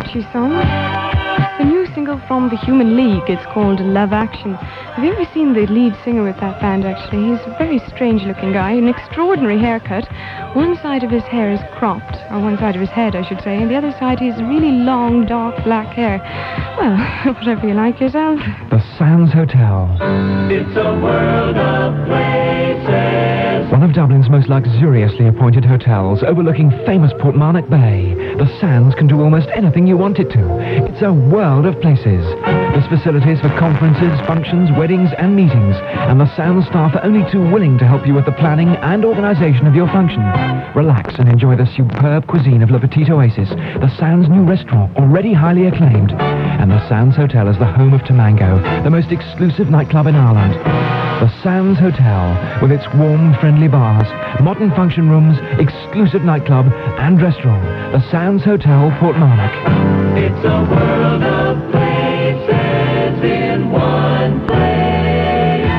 Archie song. The new single from the Human League. It's called Love Action. Have you ever seen the lead singer with that band, actually? He's a very strange-looking guy, an extraordinary haircut. One side of his hair is cropped, or one side of his head, I should say, and the other side he's really long, dark black hair. Well, whatever you like yourself. The Sands Hotel. It's a world of places. One of Dublin's most luxuriously appointed hotels, overlooking famous Portmarnock Bay. The Sands can do almost anything you want it to. It's a world of places. There's facilities for conferences, functions, weddings and meetings, and the Sands staff are only too willing to help you with the planning and organisation of your function. Relax and enjoy the superb cuisine of Le Petit Oasis, the Sands' new restaurant, already highly acclaimed. And the Sands Hotel is the home of Tamango, the most exclusive nightclub in Ireland. The Sands Hotel, with its warm, friendly bars, modern function rooms, exclusive nightclub and restaurant. The Sands Hotel, Portmarnock. It's a world of places in one place.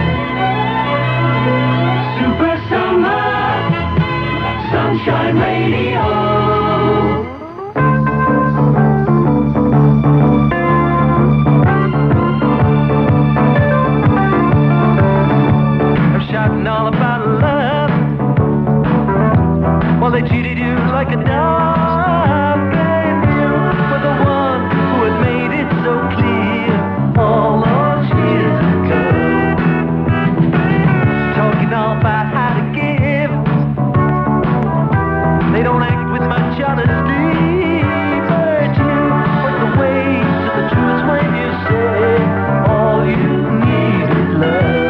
Super Summer, Sunshine Radio. All about love. Well, they treated you like a dog, and you were the one who had made it so clear all those years ago. Talking all about how to give. They don't act with much honesty, but you went the ways of the truth when you say all you need is love.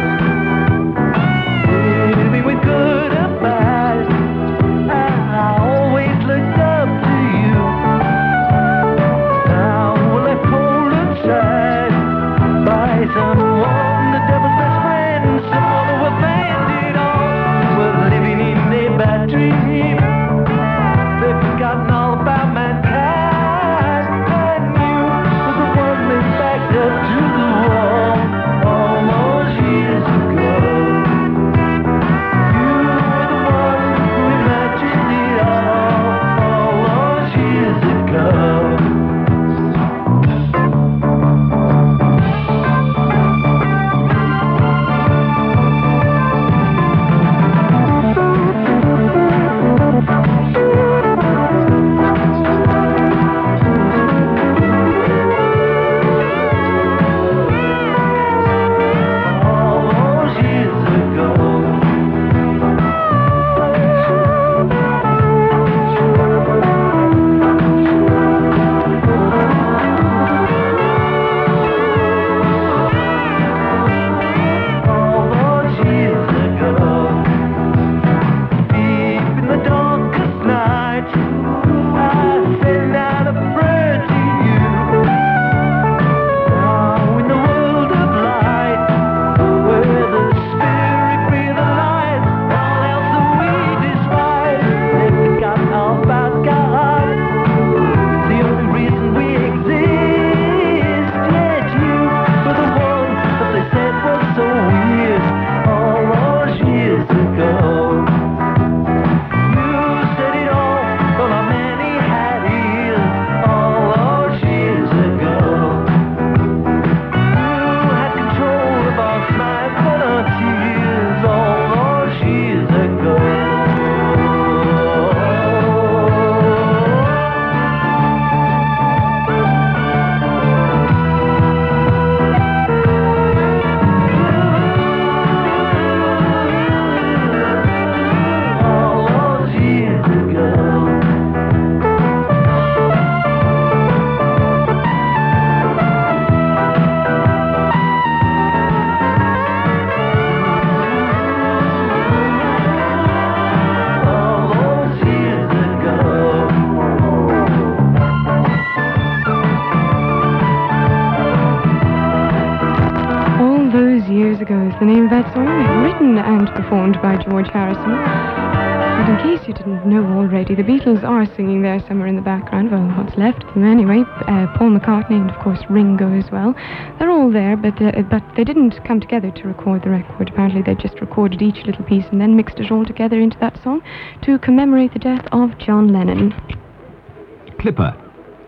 Good or bad, I always looked up to you. Now we're left cold inside by someone, the devil's best friend, someone who abandoned all. We're living in a bad dream. They've forgotten all about mankind, and you were the one they backed up to the wall all those years ago. The name of that song, written and performed by George Harrison. And in case you didn't know already, the Beatles are singing there somewhere in the background. Well, what's left of them anyway. Paul McCartney and, of course, Ringo as well. They're all there, but they didn't come together to record the record. Apparently, they just recorded each little piece and then mixed it all together into that song to commemorate the death of John Lennon. Clipper,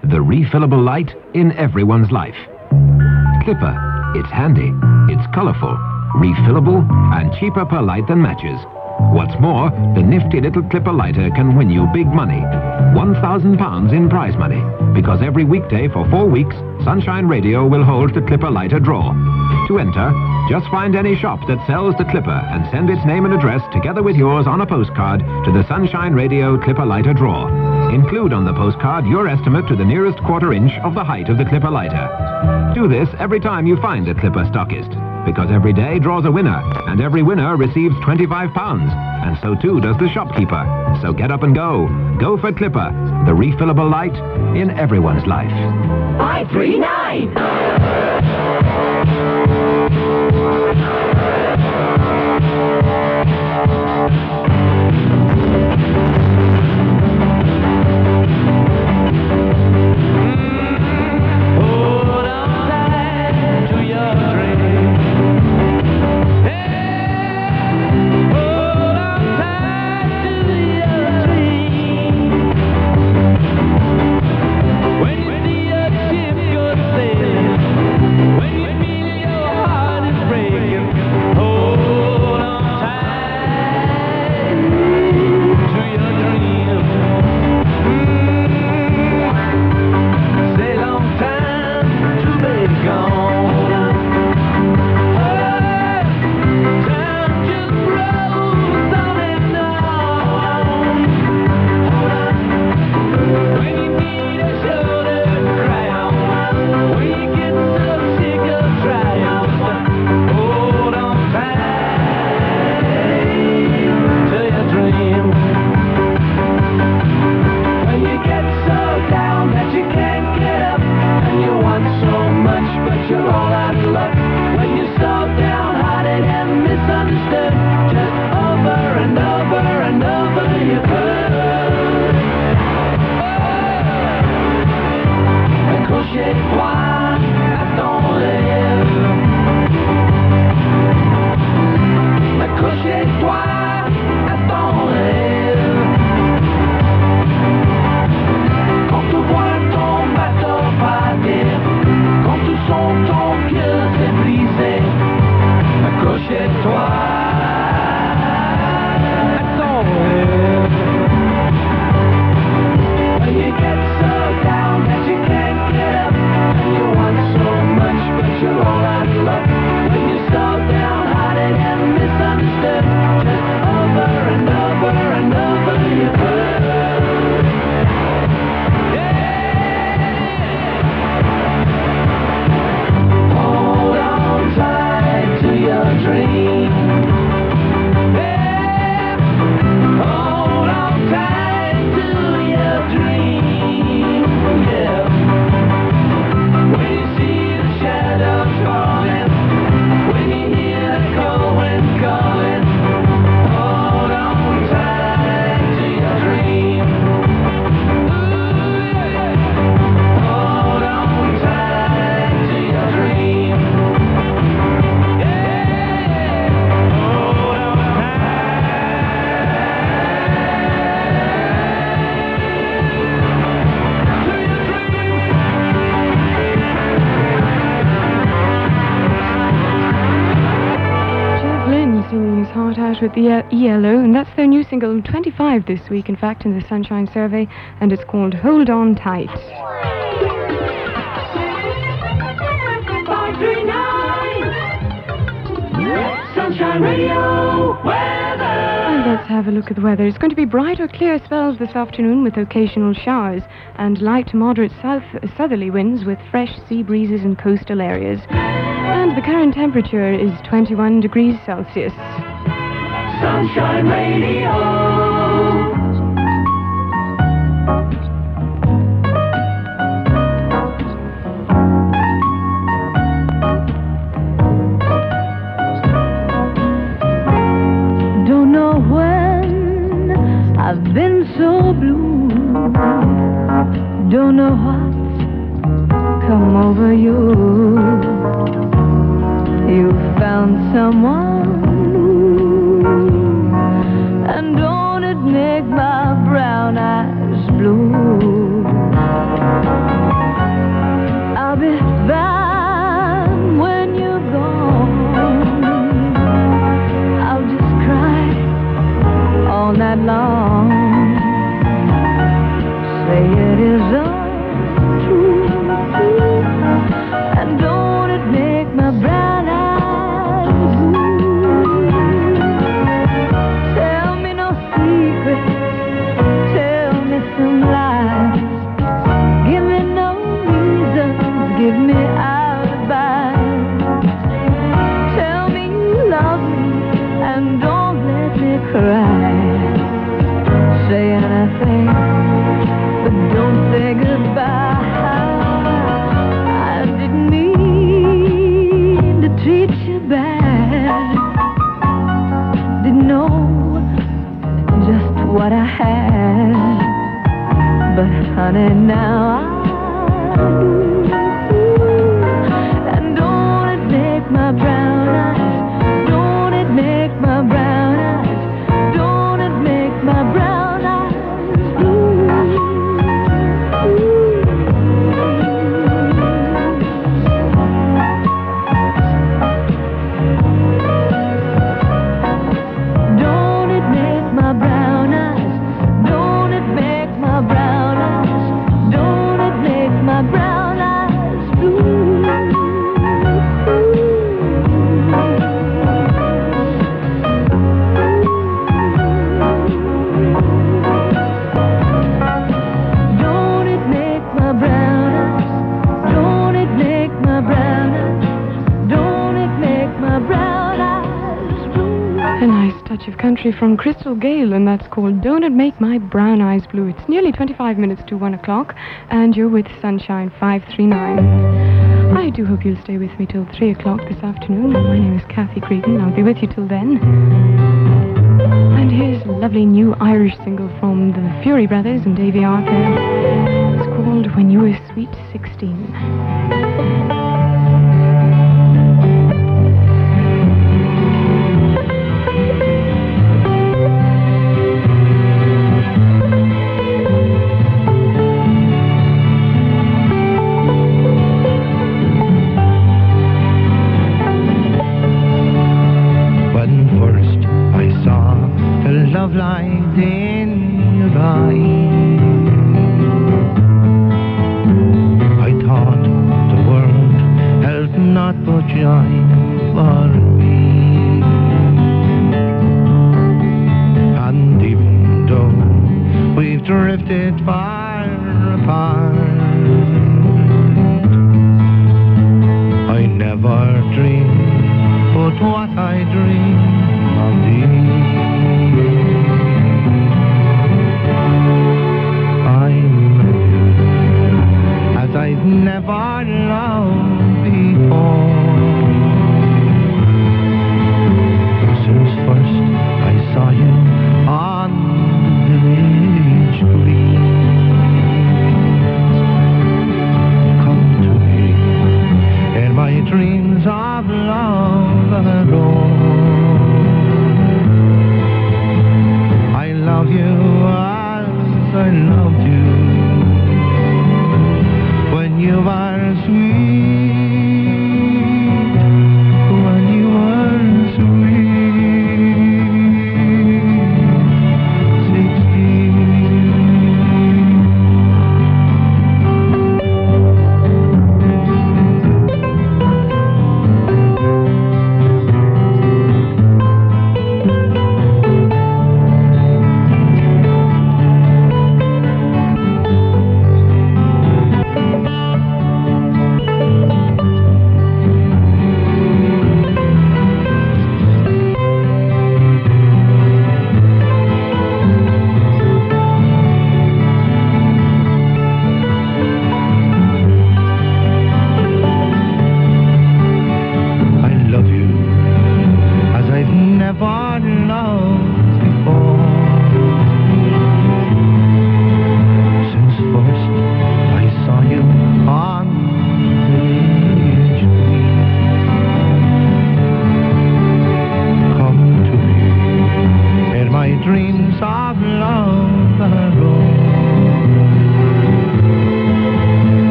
the refillable light in everyone's life. Clipper. It's handy, it's colorful, refillable, and cheaper per light than matches. What's more, the nifty little Clipper lighter can win you big money. £1,000 in prize money. Because every weekday for 4 weeks, Sunshine Radio will hold the Clipper lighter draw. To enter, just find any shop that sells the Clipper and send its name and address together with yours on a postcard to the Sunshine Radio Clipper lighter draw. Include on the postcard your estimate to the nearest quarter inch of the height of the Clipper lighter. Do this every time you find a Clipper stockist. Because every day draws a winner, and every winner receives £25, and so too does the shopkeeper. So get up and go. Go for Clipper, the refillable light in everyone's life. 539! With the ELO, and that's their new single 25 this week, in fact, in the Sunshine Survey, and it's called Hold On Tight. 539 Sunshine Radio weather. And let's have a look at the weather. It's going to be bright or clear spells this afternoon with occasional showers and light to moderate southerly winds with fresh sea breezes in coastal areas. And the current temperature is 21 degrees Celsius. Sunshine Radio. Don't know when I've been so blue. Don't know what's come over you. You found someone, and don't it make my brown eyes blue? say it is untrue? And don't it make my brown eyes blue? Tell me no secrets, tell me some lies. Give me no reasons, give me alibis. Tell me you love me and don't let me cry. Say anything, but don't say goodbye. I didn't mean to treat you bad. Didn't know just what I had. But honey, now I do. And don't it make my brown eyes, don't it make my brown eyes, don't it make my brown eyes blue? Don't it make my brown eyes, don't it make my brown eyes, don't it make my brown eyes blue? Don't it make my brown eyes, don't it make my brown eyes, don't it make my brown eyes blue? A nice touch of country from Crystal Gale, and that's called Don't It Make My Brown Eyes Blue. It's nearly 25 minutes to 1 o'clock, and you're with Sunshine 539. I do hope you'll stay with me till 3 o'clock this afternoon. My name is Kathy Creedon. I'll be with you till then. And here's a lovely new Irish single from the Fury Brothers and Davy Arthur. It's called When You Were Sweet 16. When first I saw the love light in your eyes, I thought the world held naught but joy for me. And even though we've drifted far apart, I never dreamed but what I dream of thee. I love you as I've never loved before. Since first I saw you on the village green. Come to me in my dreams of love alone.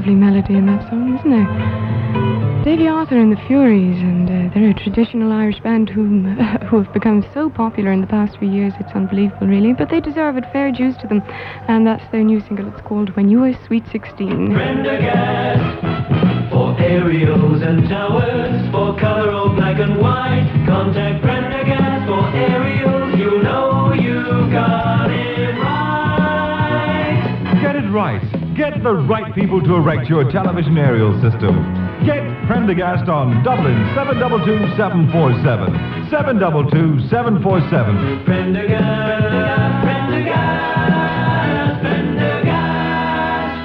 lovely melody in that song, isn't there? Davy Arthur and the Furies, and they're a traditional Irish band who have become so popular in the past few years, it's unbelievable, really. But they deserve it, fair dues to them. And that's their new single. It's called When You Were Sweet 16. Prendergast for aerials and towers, for color or black and white. Contact Prendergast for aerials. You know you got it right. Get it right. Get the right people to erect your television aerial system. Get Prendergast on Dublin 722-747. 722-747. Prendergast, Prendergast, Prendergast.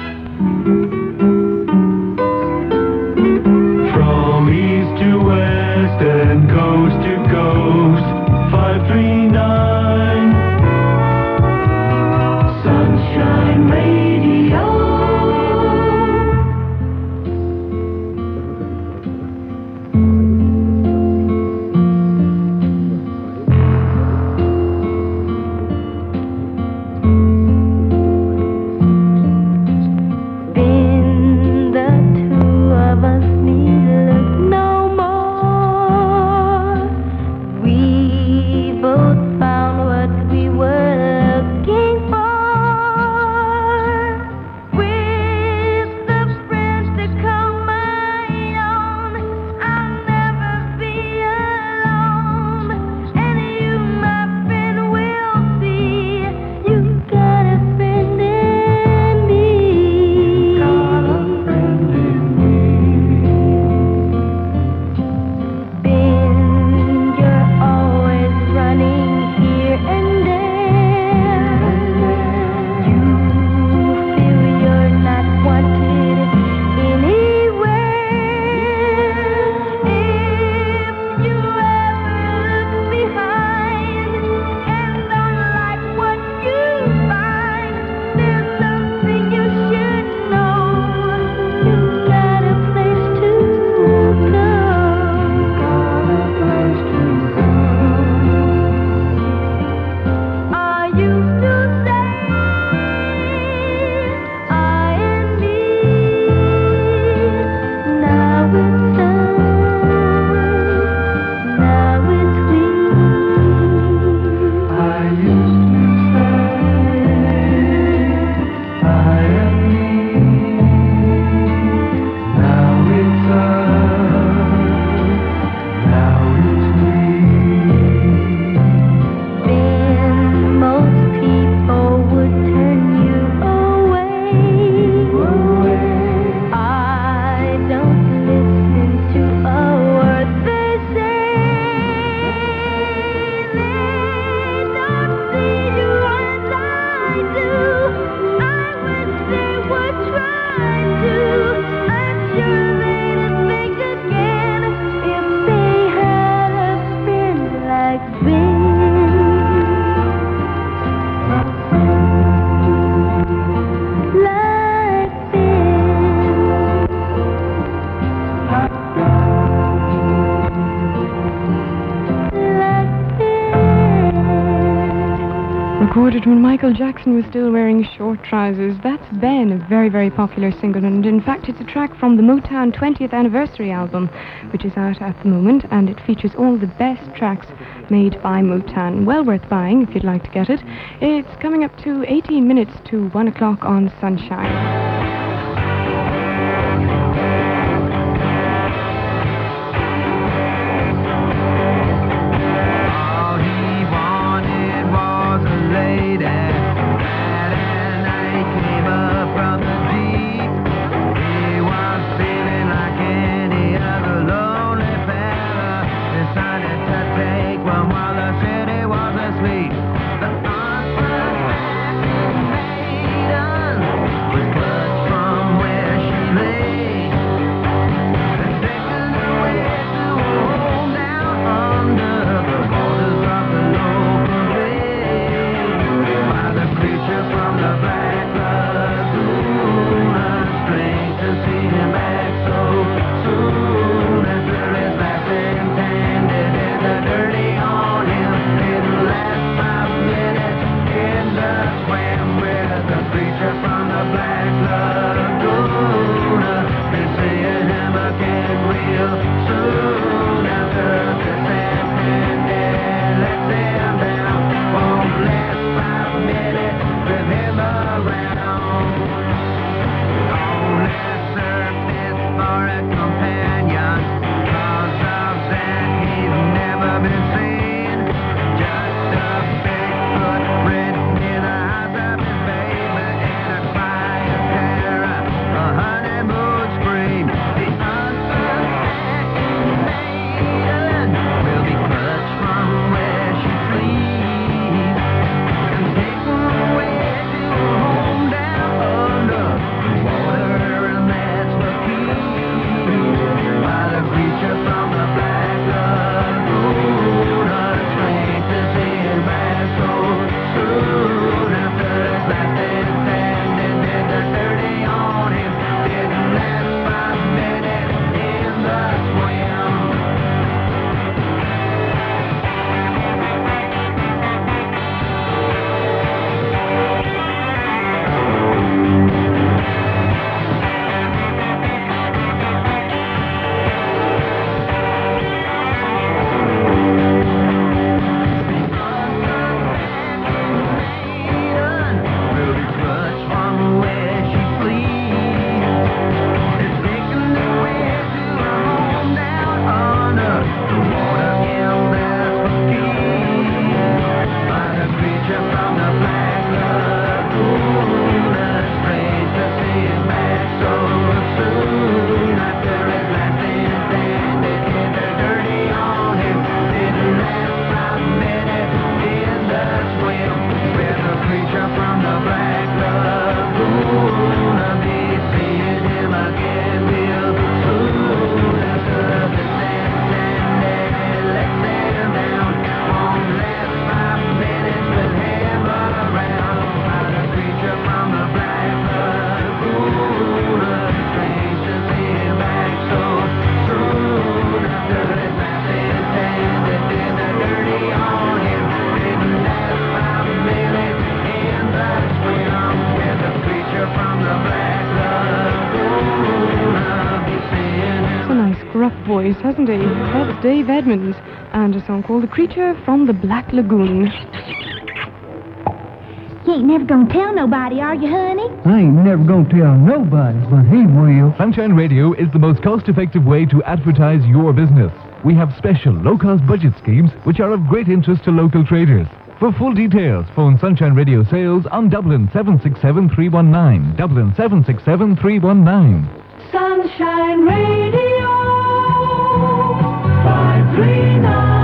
From east to west and coast to coast, 539 Sunshine Radio. Recorded when Michael Jackson was still wearing short trousers. That's Ben, a very, very popular single, and in fact it's a track from the Motown 20th Anniversary album, which is out at the moment, and it features all the best tracks made by Motown. Well worth buying if you'd like to get it. It's coming up to 18 minutes to 1 o'clock on Sunshine. The unsuspecting maiden was voice, hasn't he? That's Dave Edmunds, and a song called The Creature from the Black Lagoon. You ain't never gonna tell nobody, are you, honey? I ain't never gonna tell nobody, but he will. Sunshine Radio is the most cost-effective way to advertise your business. We have special low-cost budget schemes which are of great interest to local traders. For full details, phone Sunshine Radio Sales on Dublin 767-319. Dublin 767-319. Sunshine Radio 539.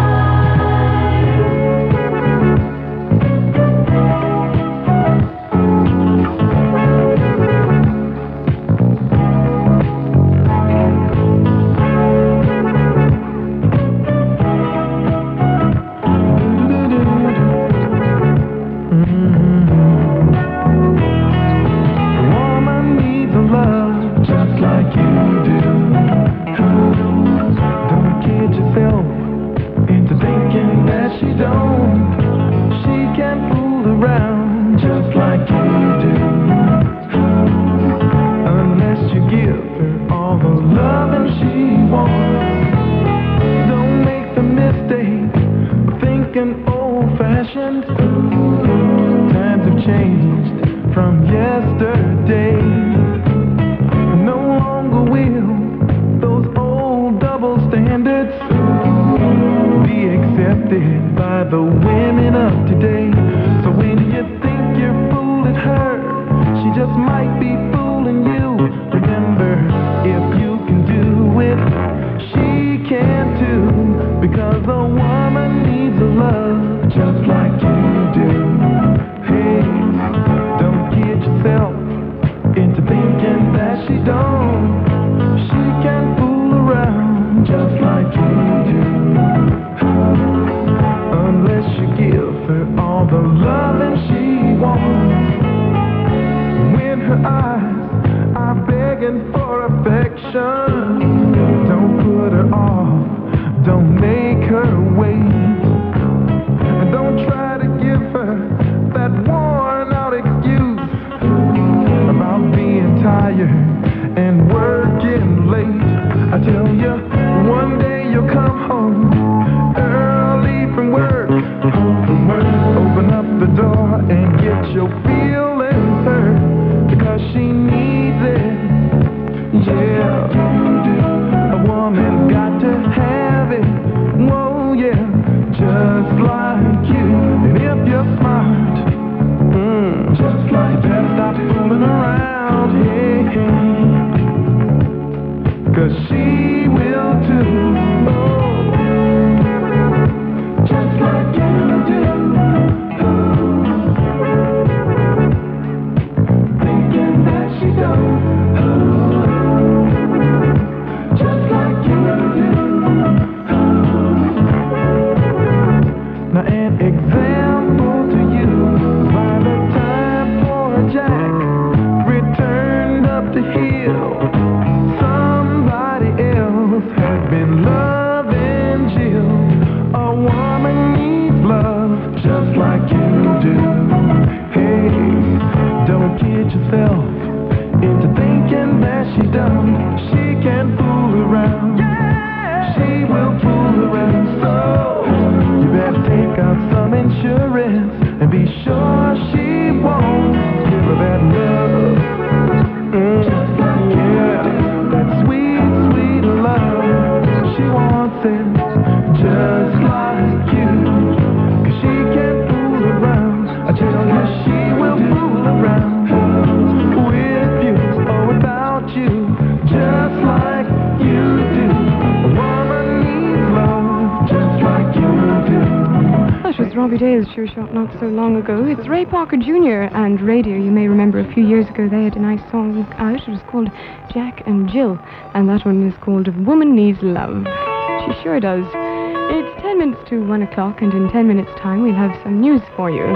Sure shot not so long ago. It's Ray Parker Jr. and Radio. You may remember a few years ago they had a nice song out. It was called Jack and Jill, and that one is called Woman Needs Love. She sure does. It's 10 minutes to 1 o'clock, and in 10 minutes' time we'll have some news for you.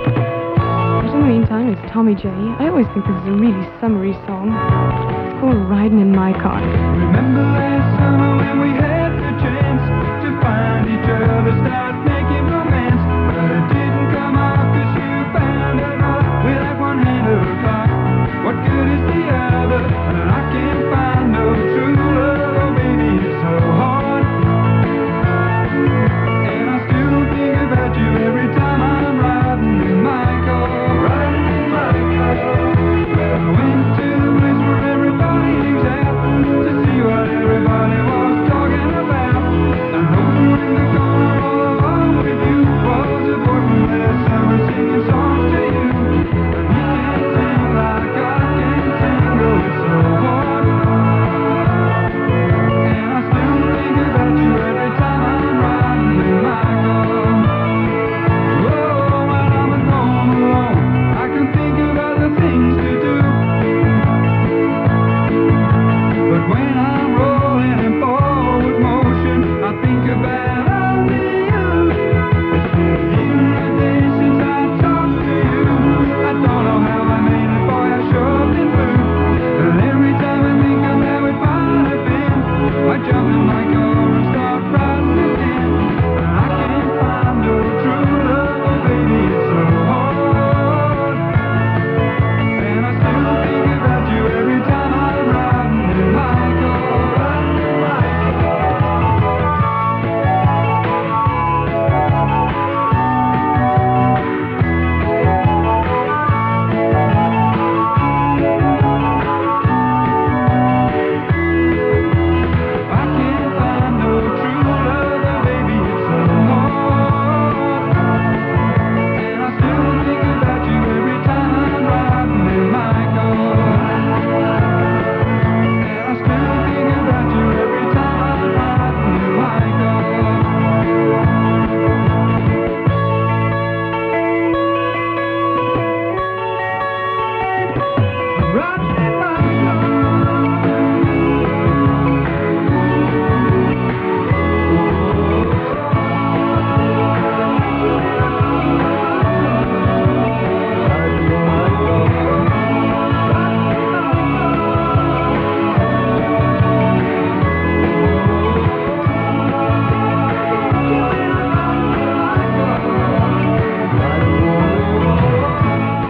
But in the meantime, it's Tommy J. I always think this is a really summery song. It's called Riding in My Car. Remember last summer when we had the chance to find each other, start making romance? But it didn't come off 'cause you found out we like one hand of a clock. What good is the other? And I can't find no true love, oh baby, it's so hard.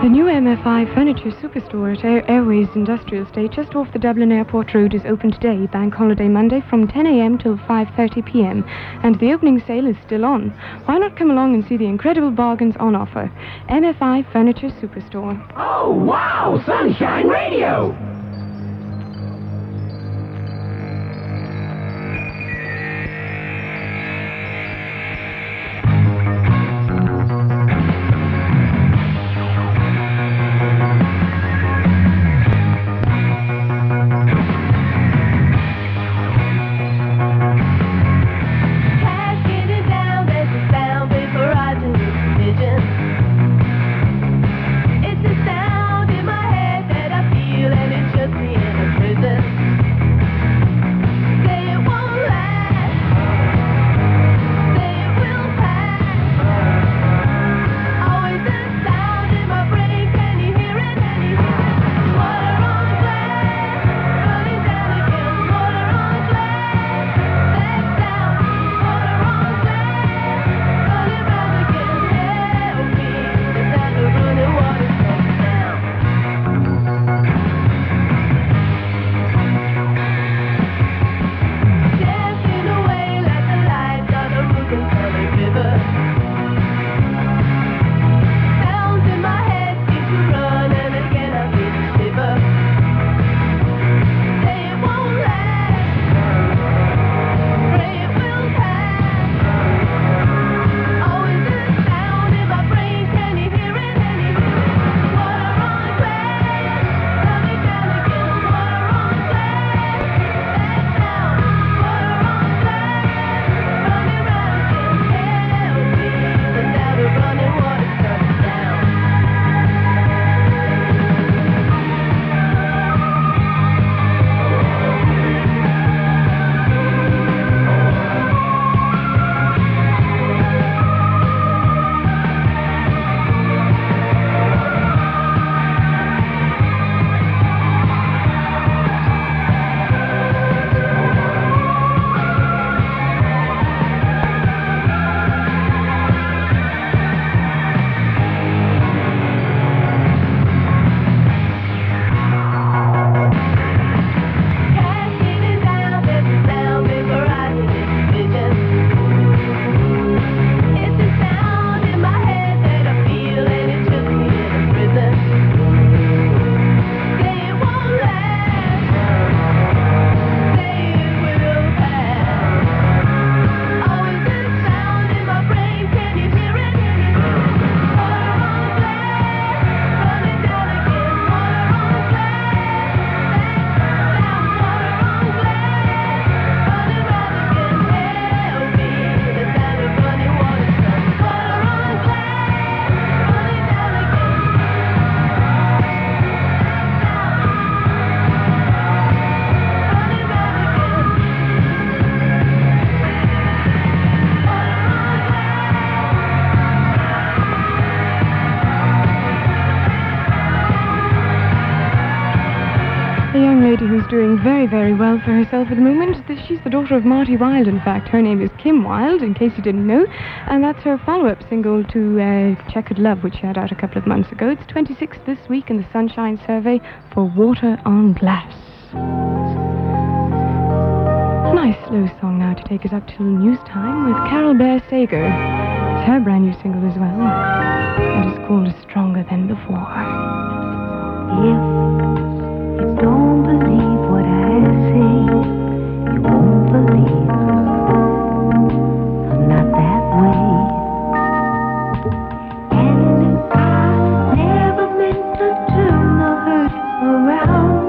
The new MFI Furniture Superstore at Airways Industrial Estate, just off the Dublin Airport Road, is open today, Bank Holiday Monday, from 10 a.m. till 5:30 p.m. And the opening sale is still on. Why not come along and see the incredible bargains on offer? MFI Furniture Superstore. Oh, wow! Sunshine Radio! Who's doing very, very well for herself at the moment. She's the daughter of Marty Wilde, in fact. Her name is Kim Wilde, in case you didn't know. And that's her follow-up single to Checkered Love, which she had out a couple of months ago. It's 26th this week in the Sunshine Survey for Water on Glass. A nice slow song now to take us up till news time with Carol Bear Sager. It's her brand new single as well. And it's called Stronger Than Before. If you don't believe what I say, you won't believe I'm not that way. And if I never meant to turn the hurt around,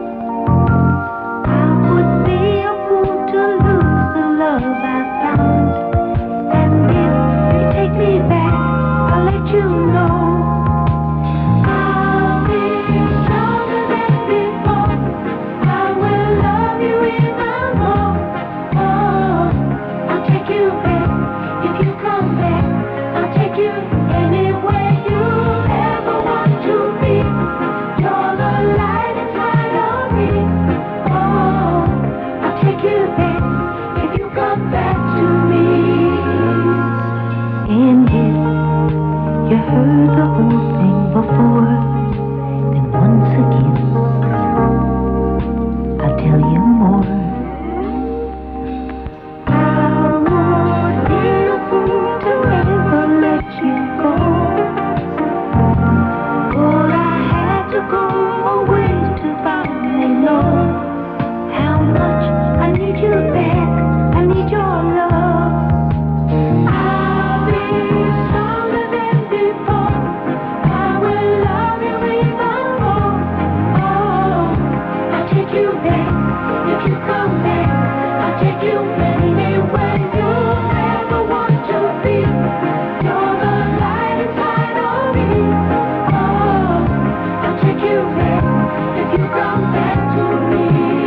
I would be a fool to lose the love I found. And if you take me back, I'll let you know you heard the whole thing. before, then once again, I'll tell you more. I would be a fool to ever let you go, but I had to go away to finally know how much I need you back. I need your love. I'll be stronger than before. I will love you even more. Oh, I'll take you back if you come back. I'll take you anywhere you ever want to be. You're the light inside of me. Oh, I'll take you back if you come back to me.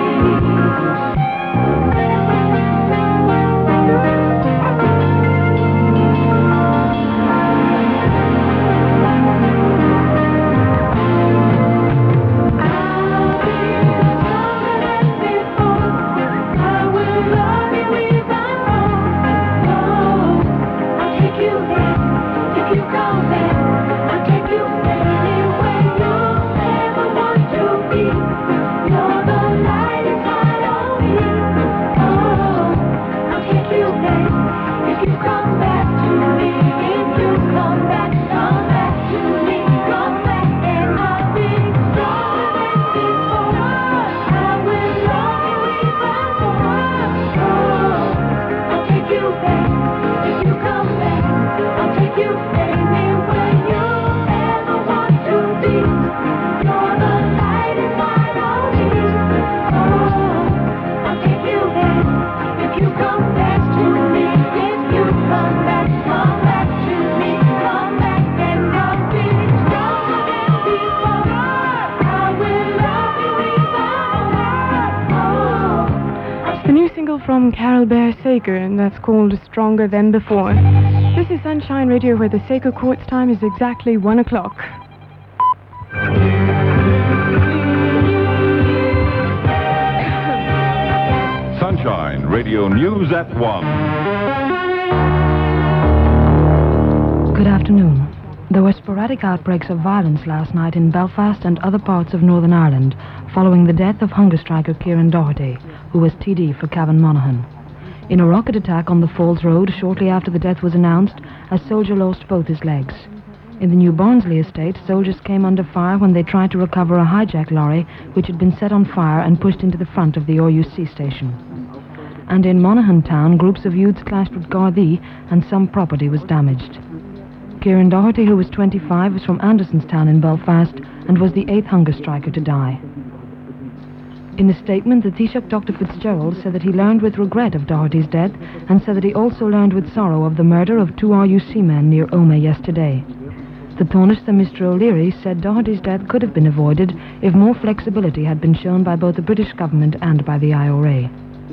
From Carol Bear Saker, and that's called Stronger Than Before. This is Sunshine Radio, where the Saker Quartz time is exactly 1 o'clock. Sunshine Radio News at 1. Good afternoon. There were sporadic outbreaks of violence last night in Belfast and other parts of Northern Ireland following the death of hunger striker Kieran Doherty, who was TD for Cavan Monaghan. In a rocket attack on the Falls Road shortly after the death was announced, a soldier lost both his legs. In the New Barnsley estate, soldiers came under fire when they tried to recover a hijacked lorry which had been set on fire and pushed into the front of the RUC station. And in Monaghan town, groups of youths clashed with Gardaí and some property was damaged. Kieran Doherty, who was 25, was from Andersonstown in Belfast and was the 8th hunger striker to die. In a statement, the Taoiseach Dr. Fitzgerald said that he learned with regret of Doherty's death and said that he also learned with sorrow of the murder of 2 RUC men near Omagh yesterday. The Taoiseach, Mr. O'Leary, said Doherty's death could have been avoided if more flexibility had been shown by both the British government and by the IRA.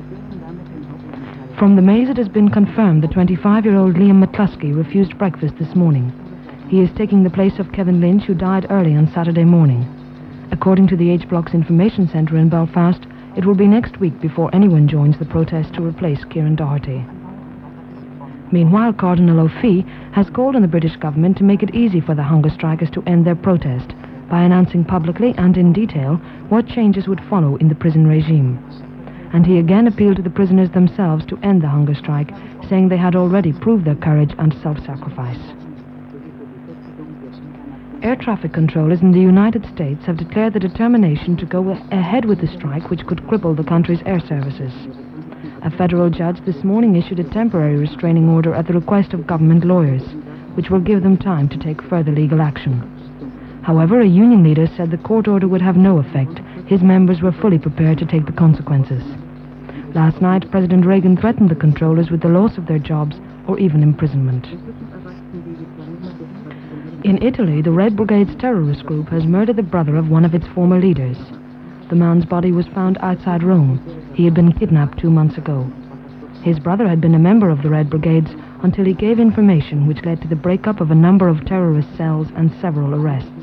From the Maze, it has been confirmed that 25-year-old Liam McCluskey refused breakfast this morning. He is taking the place of Kevin Lynch, who died early on Saturday morning. According to the H-Block's Information Centre in Belfast, it will be next week before anyone joins the protest to replace Kieran Doherty. Meanwhile, Cardinal O'Fee has called on the British government to make it easy for the hunger strikers to end their protest by announcing publicly and in detail what changes would follow in the prison regime. And he again appealed to the prisoners themselves to end the hunger strike, saying they had already proved their courage and self-sacrifice. Air traffic controllers in the United States have declared the determination to go ahead with the strike, which could cripple the country's air services. A federal judge this morning issued a temporary restraining order at the request of government lawyers, which will give them time to take further legal action. However, a union leader said the court order would have no effect. His members were fully prepared to take the consequences. Last night, President Reagan threatened the controllers with the loss of their jobs or even imprisonment. In Italy, the Red Brigade's terrorist group has murdered the brother of one of its former leaders. The man's body was found outside Rome. He had been kidnapped 2 months ago. His brother had been a member of the Red Brigades until he gave information which led to the breakup of a number of terrorist cells and several arrests.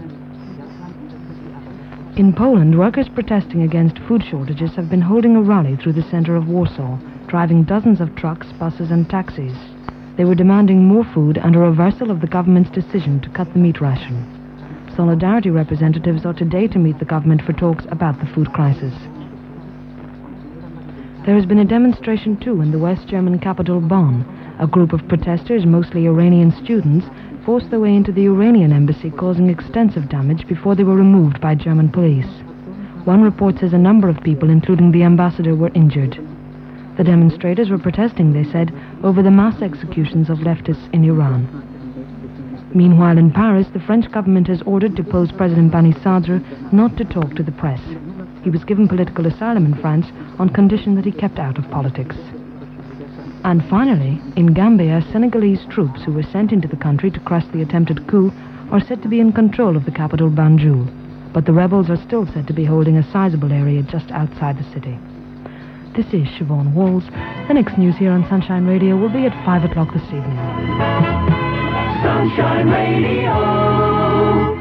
In Poland, workers protesting against food shortages have been holding a rally through the center of Warsaw, driving dozens of trucks, buses and taxis. They were demanding more food and a reversal of the government's decision to cut the meat ration. Solidarity representatives are today to meet the government for talks about the food crisis. There has been a demonstration too in the West German capital Bonn. A group of protesters, mostly Iranian students, forced their way into the Iranian embassy, causing extensive damage before they were removed by German police. One report says a number of people, including the ambassador, were injured. The demonstrators were protesting, they said, over the mass executions of leftists in Iran. Meanwhile, in Paris, the French government has ordered deposed President Bani Sadr not to talk to the press. He was given political asylum in France on condition that he kept out of politics. And finally, in Gambia, Senegalese troops who were sent into the country to crush the attempted coup are said to be in control of the capital Banjul. But the rebels are still said to be holding a sizable area just outside the city. This is Siobhan Walls. The next news here on Sunshine Radio will be at 5 o'clock this evening. Sunshine Radio.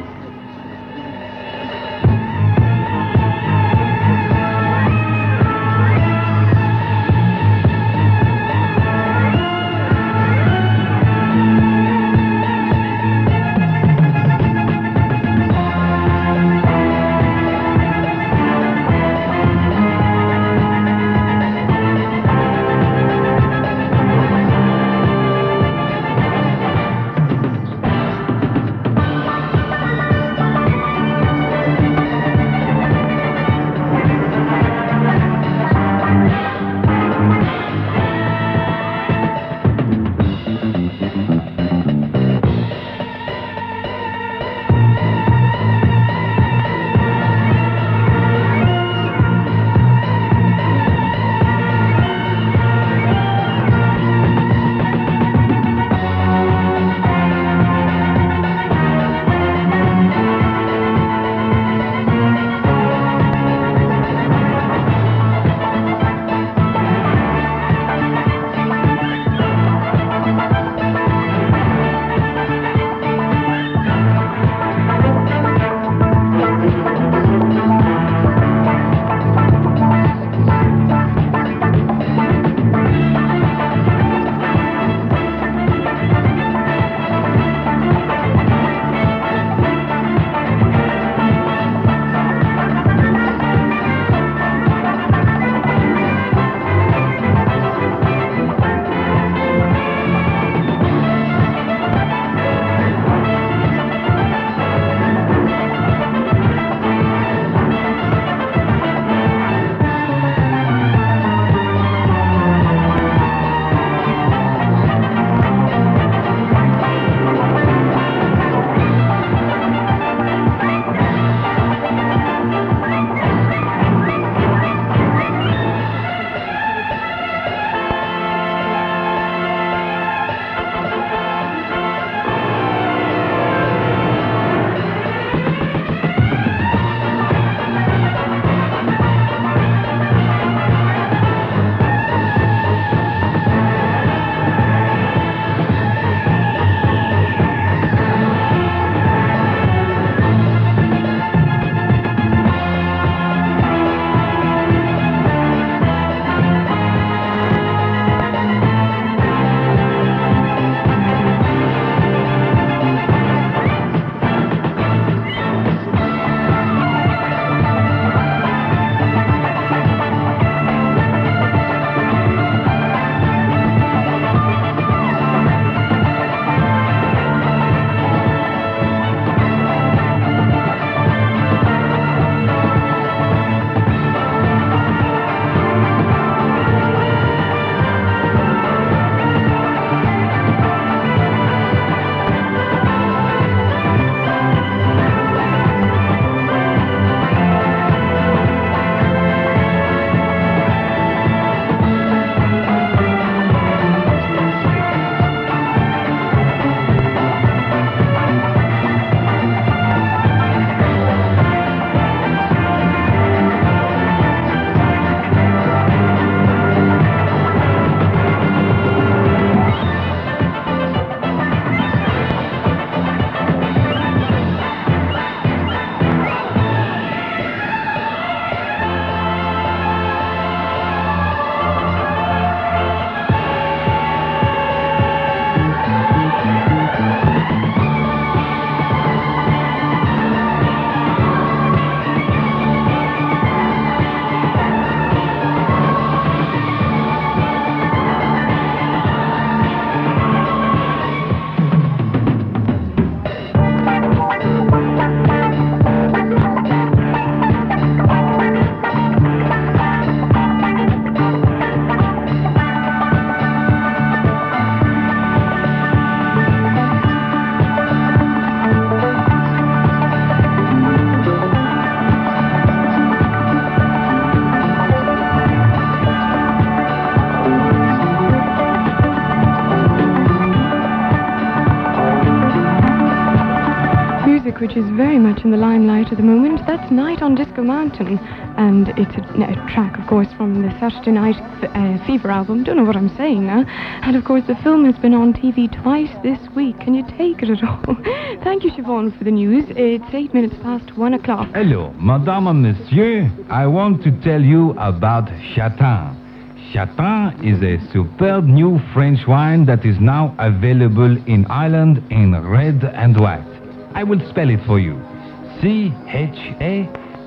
music which is very much in the limelight at the moment. That's Night on Disco Mountain, and it's a track, of course, from the Saturday Night Fever album. Don't know what I'm saying now. And, of course, the film has been on TV twice this week. Can you take it at all? Thank you, Siobhan, for the news. It's 8 minutes past 1 o'clock. Hello, Madame and Monsieur. I want to tell you about Chatin. Chatin is a superb new French wine that is now available in Ireland in red and white. I will spell it for you. Chatan.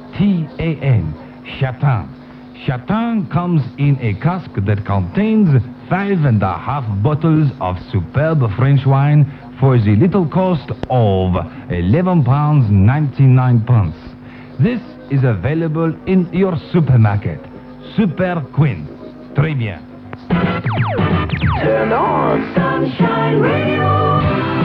Chatin. Chatin comes in a cask that contains 5.5 bottles of superb French wine for the little cost of £11.99. This is available in your supermarket. Super Queen. Très bien. Turn on Sunshine Radio.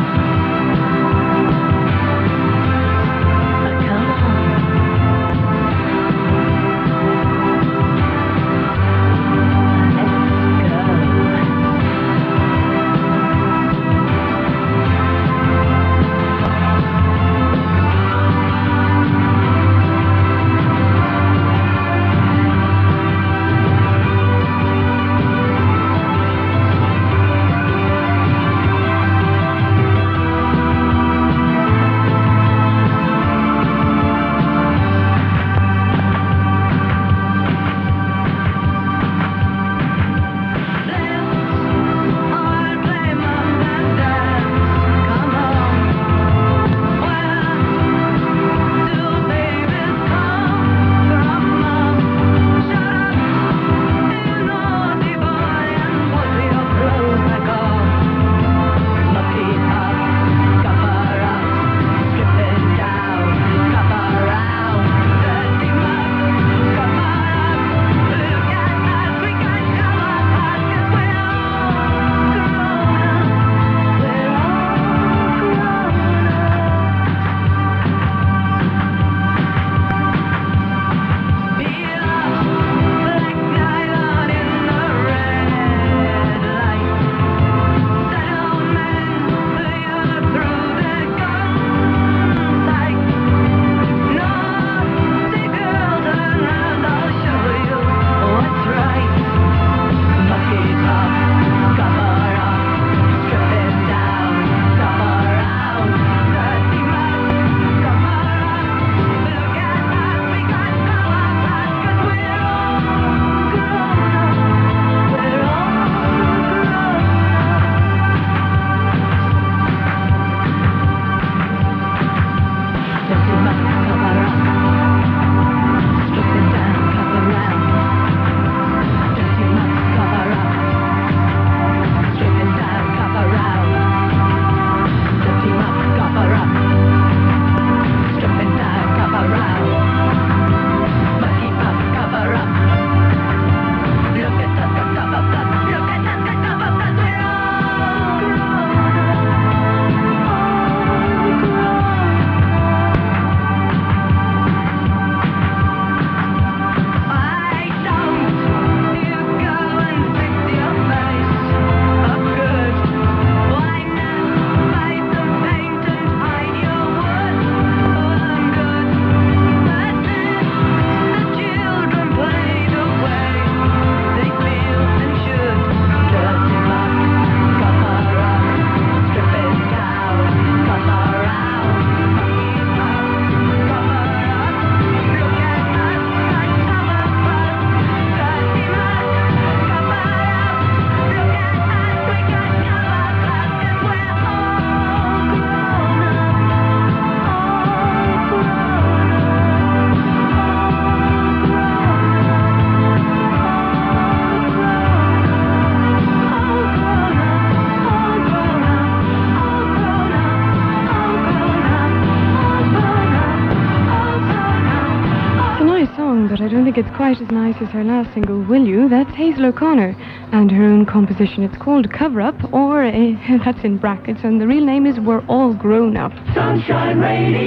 But I don't think it's quite as nice as her last single, Will You? That's Hazel O'Connor and her own composition. It's called Cover Up, or that's in brackets, and the real name is We're All Grown Up. Sunshine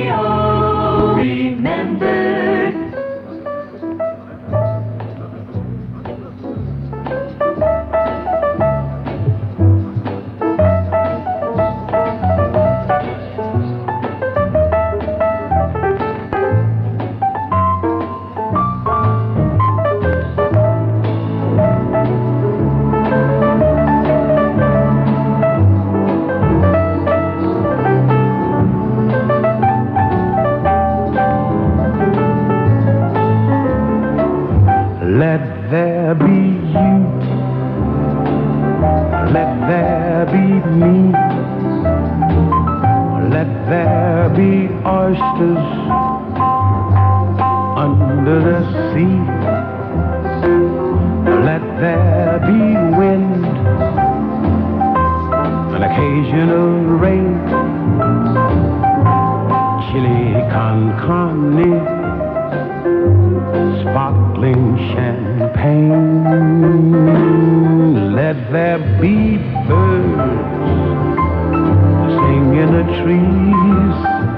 Radio, remember. oysters under the sea. Let there be wind, an occasional rain, chili con carne, sparkling champagne. Let there be birds sing in the trees,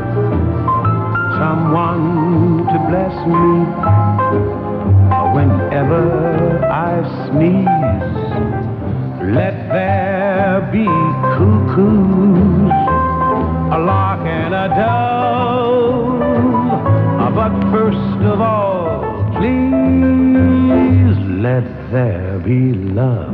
someone to bless me whenever I sneeze. Let there be cuckoos, a lark and a dove. But first of all, please let there be love.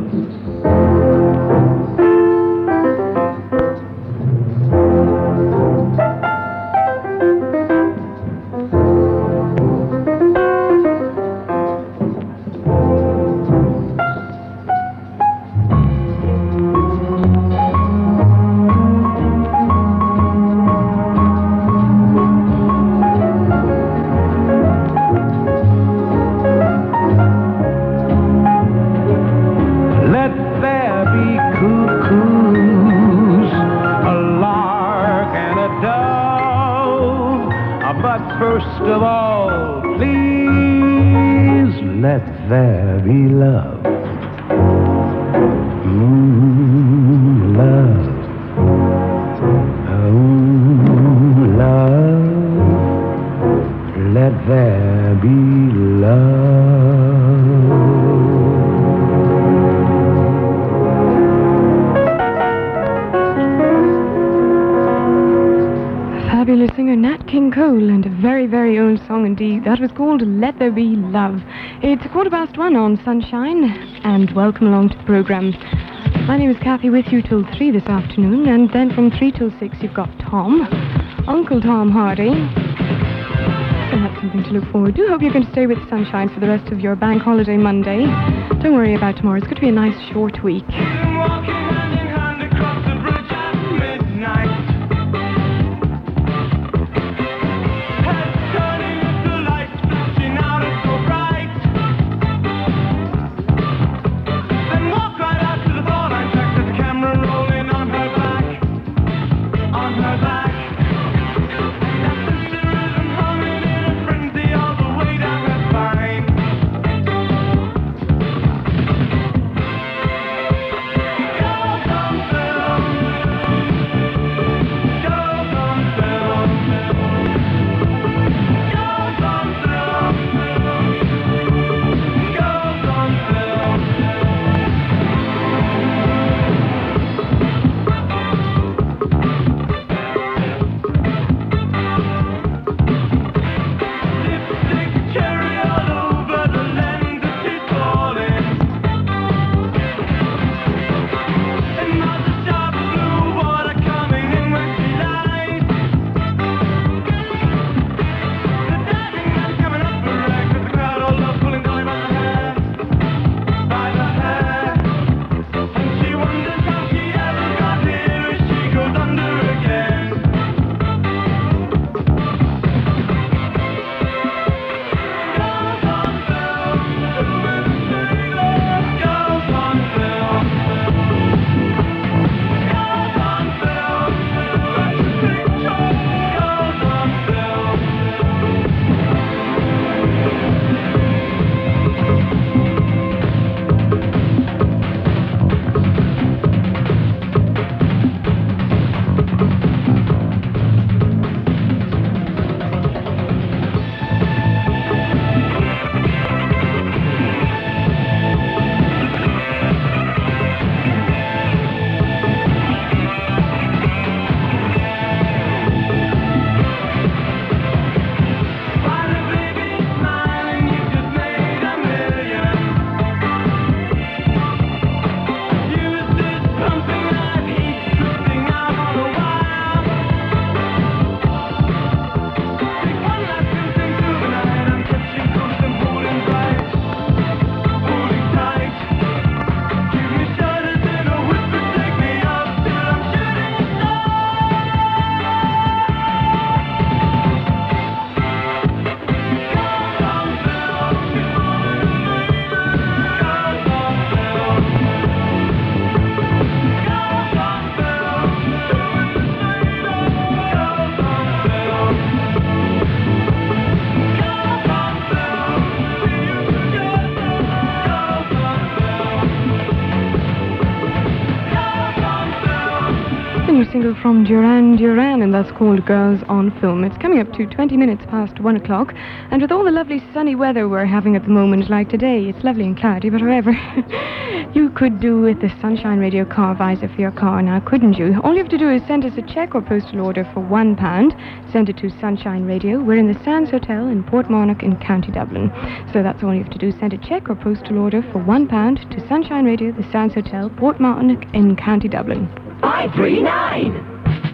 First of all, please let there be love. Love. Love. Let there be love. Fabulous singer Nat King Cole, and a very, very old song indeed. That was called Let There Be Love. It's 1:15 on Sunshine, and welcome along to the programme. My name is Kathy, with you till 3 this afternoon, and then from 3 till 6 you've got Tom, Uncle Tom Hardy. So that's something to look forward to. Hope you're going to stay with Sunshine for the rest of your bank holiday Monday. Don't worry about tomorrow, it's going to be a nice short week. Come Duran Duran, and that's called Girls on Film. It's coming up to 20 minutes past 1 o'clock, and with all the lovely sunny weather we're having at the moment, like today, it's lovely and cloudy, but however, you could do with the Sunshine Radio car visor for your car now, couldn't you? All you have to do is send us a cheque or postal order for £1. Send it to Sunshine Radio. We're in the Sands Hotel in Portmarnock in County Dublin. So that's all you have to do. Send a cheque or postal order for £1 to Sunshine Radio, the Sands Hotel, Portmarnock in County Dublin. 539.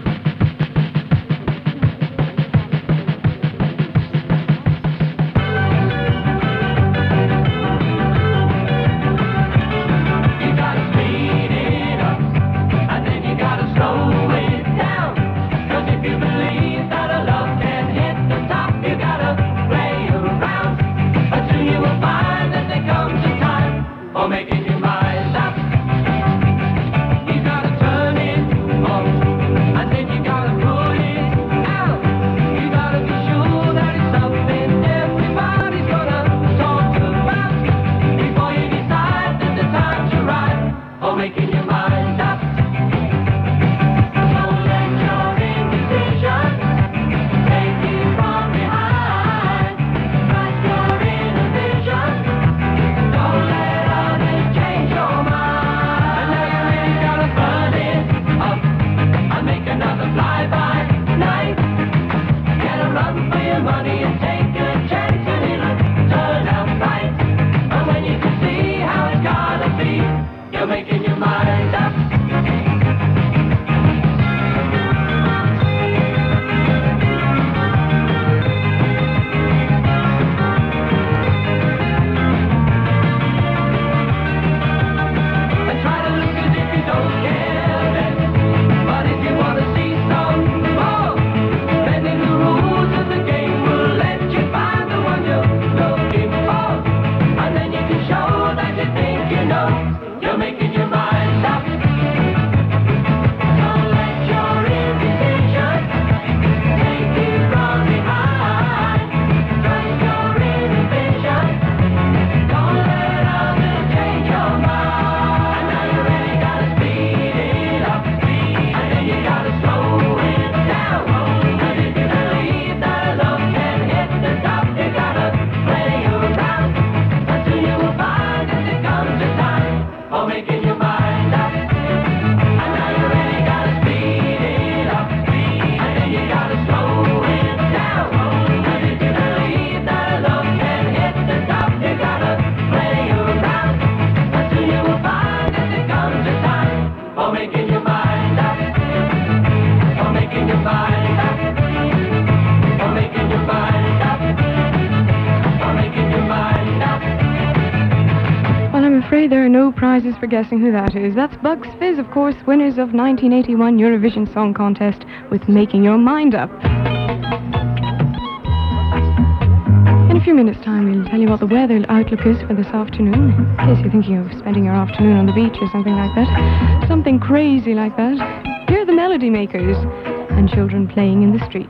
There are no prizes for guessing who that is. That's Bugs Fizz, of course, winners of 1981 Eurovision Song Contest with Making Your Mind Up. In a few minutes' time, we'll tell you what the weather outlook is for this afternoon, in case you're thinking of spending your afternoon on the beach or something like that. Something crazy like that. Here are the Melody Makers and children playing in the streets.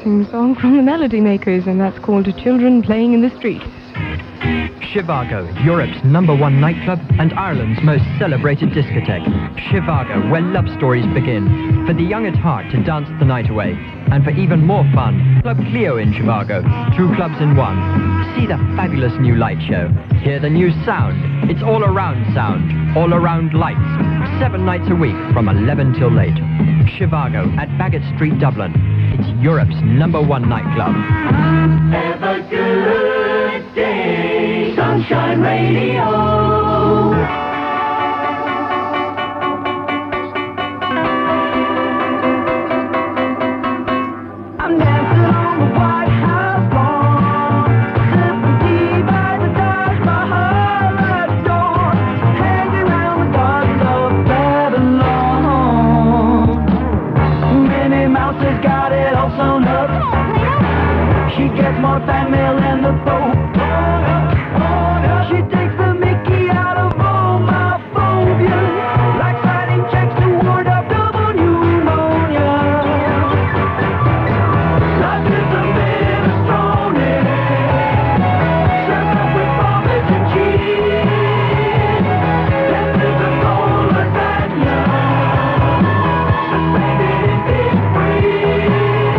relaxing song from the Melody Makers, and that's called Children Playing in the Streets. Chivago, Europe's #1 nightclub and Ireland's most celebrated discotheque. Chivago, where love stories begin. For the young at heart to dance the night away. And for even more fun, Club Clio in Chivago. 2 clubs in one. See the fabulous new light show. Hear the new sound. It's all around sound. All around lights. 7 nights a week from 11 till late. Chivago at Bagot Street, Dublin. It's Europe's #1 nightclub. Have a good day, Sunshine Radio. I'm dancing on the White House lawn, sipping tea by the Taj Mahal door, hanging around the gardens of Babylon. Minnie Mouse has got it all sewn up. She gets more fan mail than the Pope. She takes the Mickey out of all my phobias, like writing checks to ward off double pneumonia. Life is a minestrone, served up with pommes and cheese. Death is a cold lasagna, suspended in deep freeze.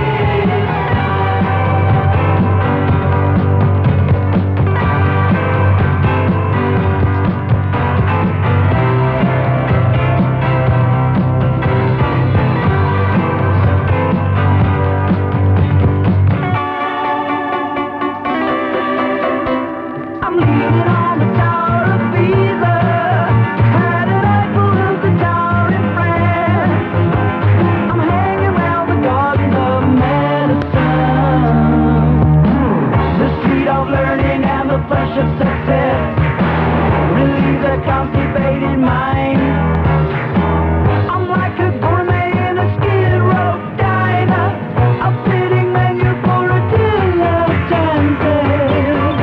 I'm leaning on the Tower of Pisa, had an Eiffel of the Tower in France. I'm hanging around the gardens of medicine, the street of learning and the flesh of success, relieves a constipated mind. I'm like a gourmet in a skid row diner, a fitting menu for a dilettante.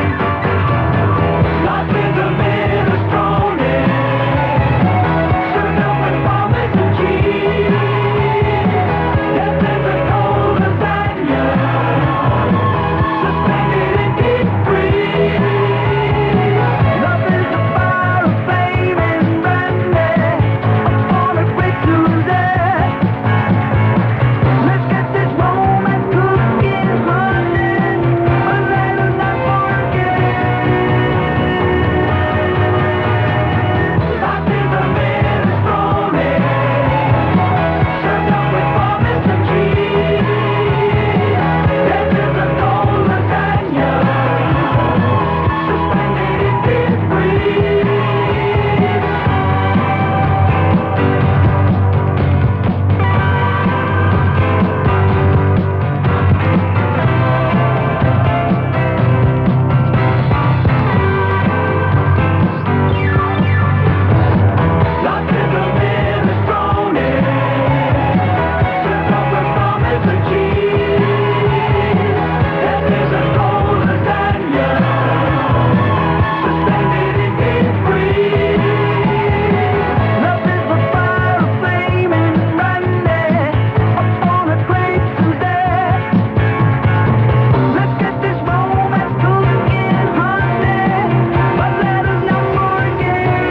Life is a minestrone, served up with pommes and cheese. Death is a cold lasagna, suspended in deep freeze. Love is a fire of flame and brandy upon a great Tuesday. Let's get this romance cooking, honey, but let us not forget. Life is a minestrone, served up with pommes and cheese. Death is a cold lasagna, suspended in deep freeze. Life is a minestrone, served up with pommes and cheese. Death is a cold lasagna, suspended in deep freeze. Love is a fire of flame and brandy upon a great Tuesday. Let's get this romance cooking, honey, but let us not forget.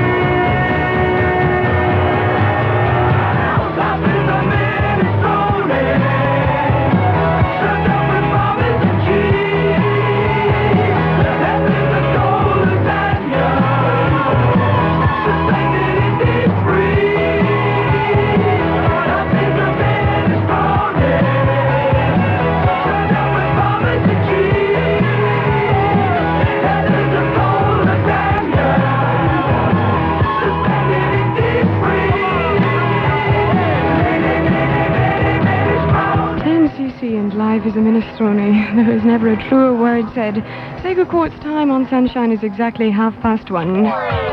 Life is a minestrone, served up with pommes and cheese. Death is a cold lasagna, suspended in deep freeze. Life is a minestrone, served up with pommes and cheese. Death is a cold lasagna, suspended in deep freeze. 10cc and life is a minestrone. There is never a truer word said. Sega Court's time on Sunshine is exactly 1:30.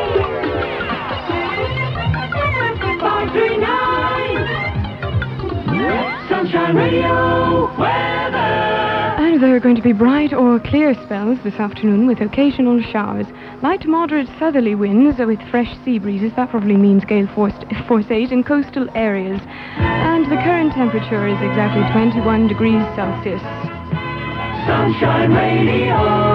539 Sunshine Radio weather. And there are going to be bright or clear spells this afternoon with occasional showers. Light to moderate southerly winds with fresh sea breezes. That probably means gale force 8 in coastal areas. And the current temperature is exactly 21 degrees Celsius. Sunshine Radio.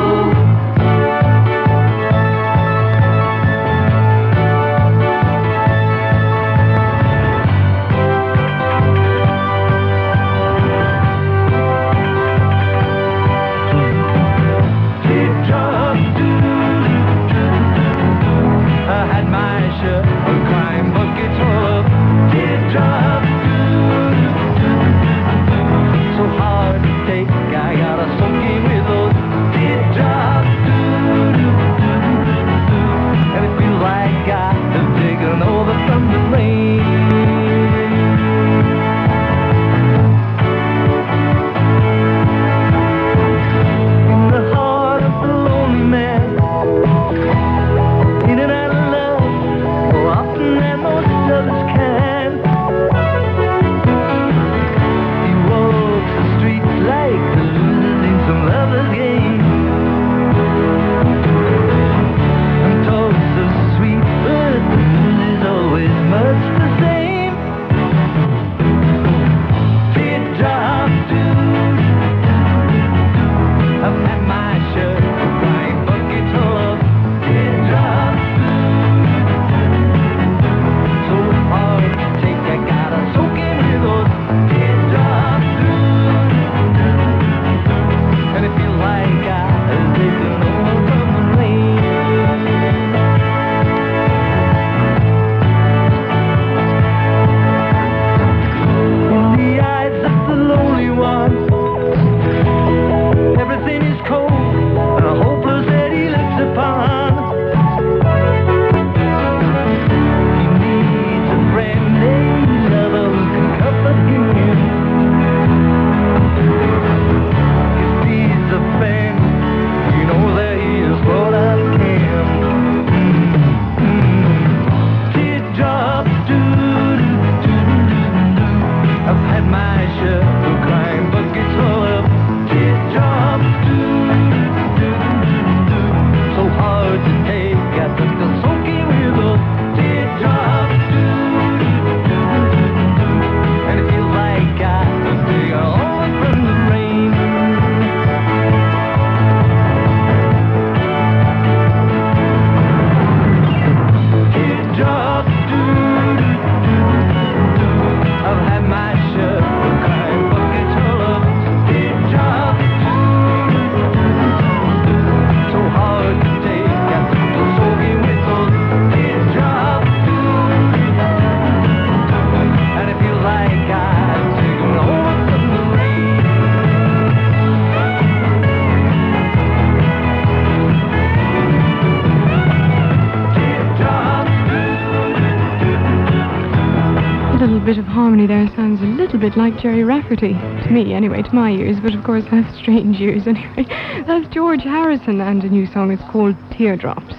Bit of harmony there sounds a little bit like Jerry Rafferty, to me anyway, to my ears, but of course I have strange ears anyway. That's George Harrison, and a new song is called Teardrops.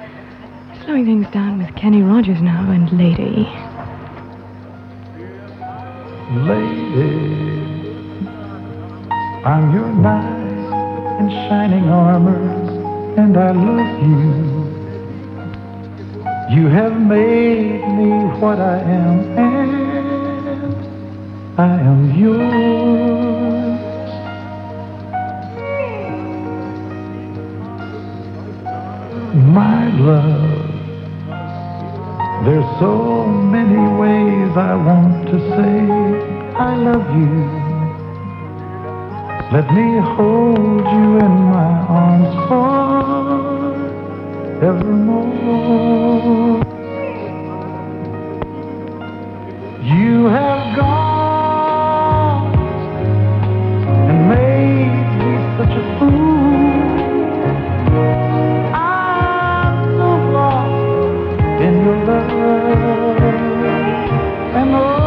Slowing things down with Kenny Rogers now and Lady. Lady, I'm your knight in shining armor, and I love you. You have made me what I am, and I am yours. My love, there's so many ways I want to say I love you. Let me hold you in my arms forevermore. You have gone and made me such a fool. I'm so lost in your love, and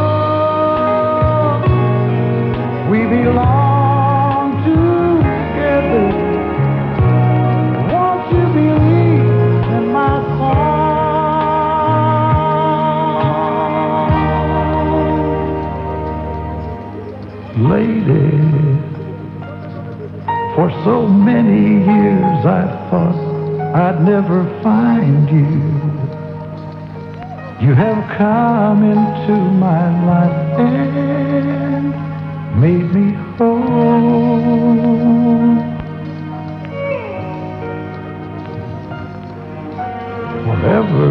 oh, we belong together. Won't you believe in my song? Lady, for so many years I thought I'd never find you. You have come into my life and made me whole. Forever,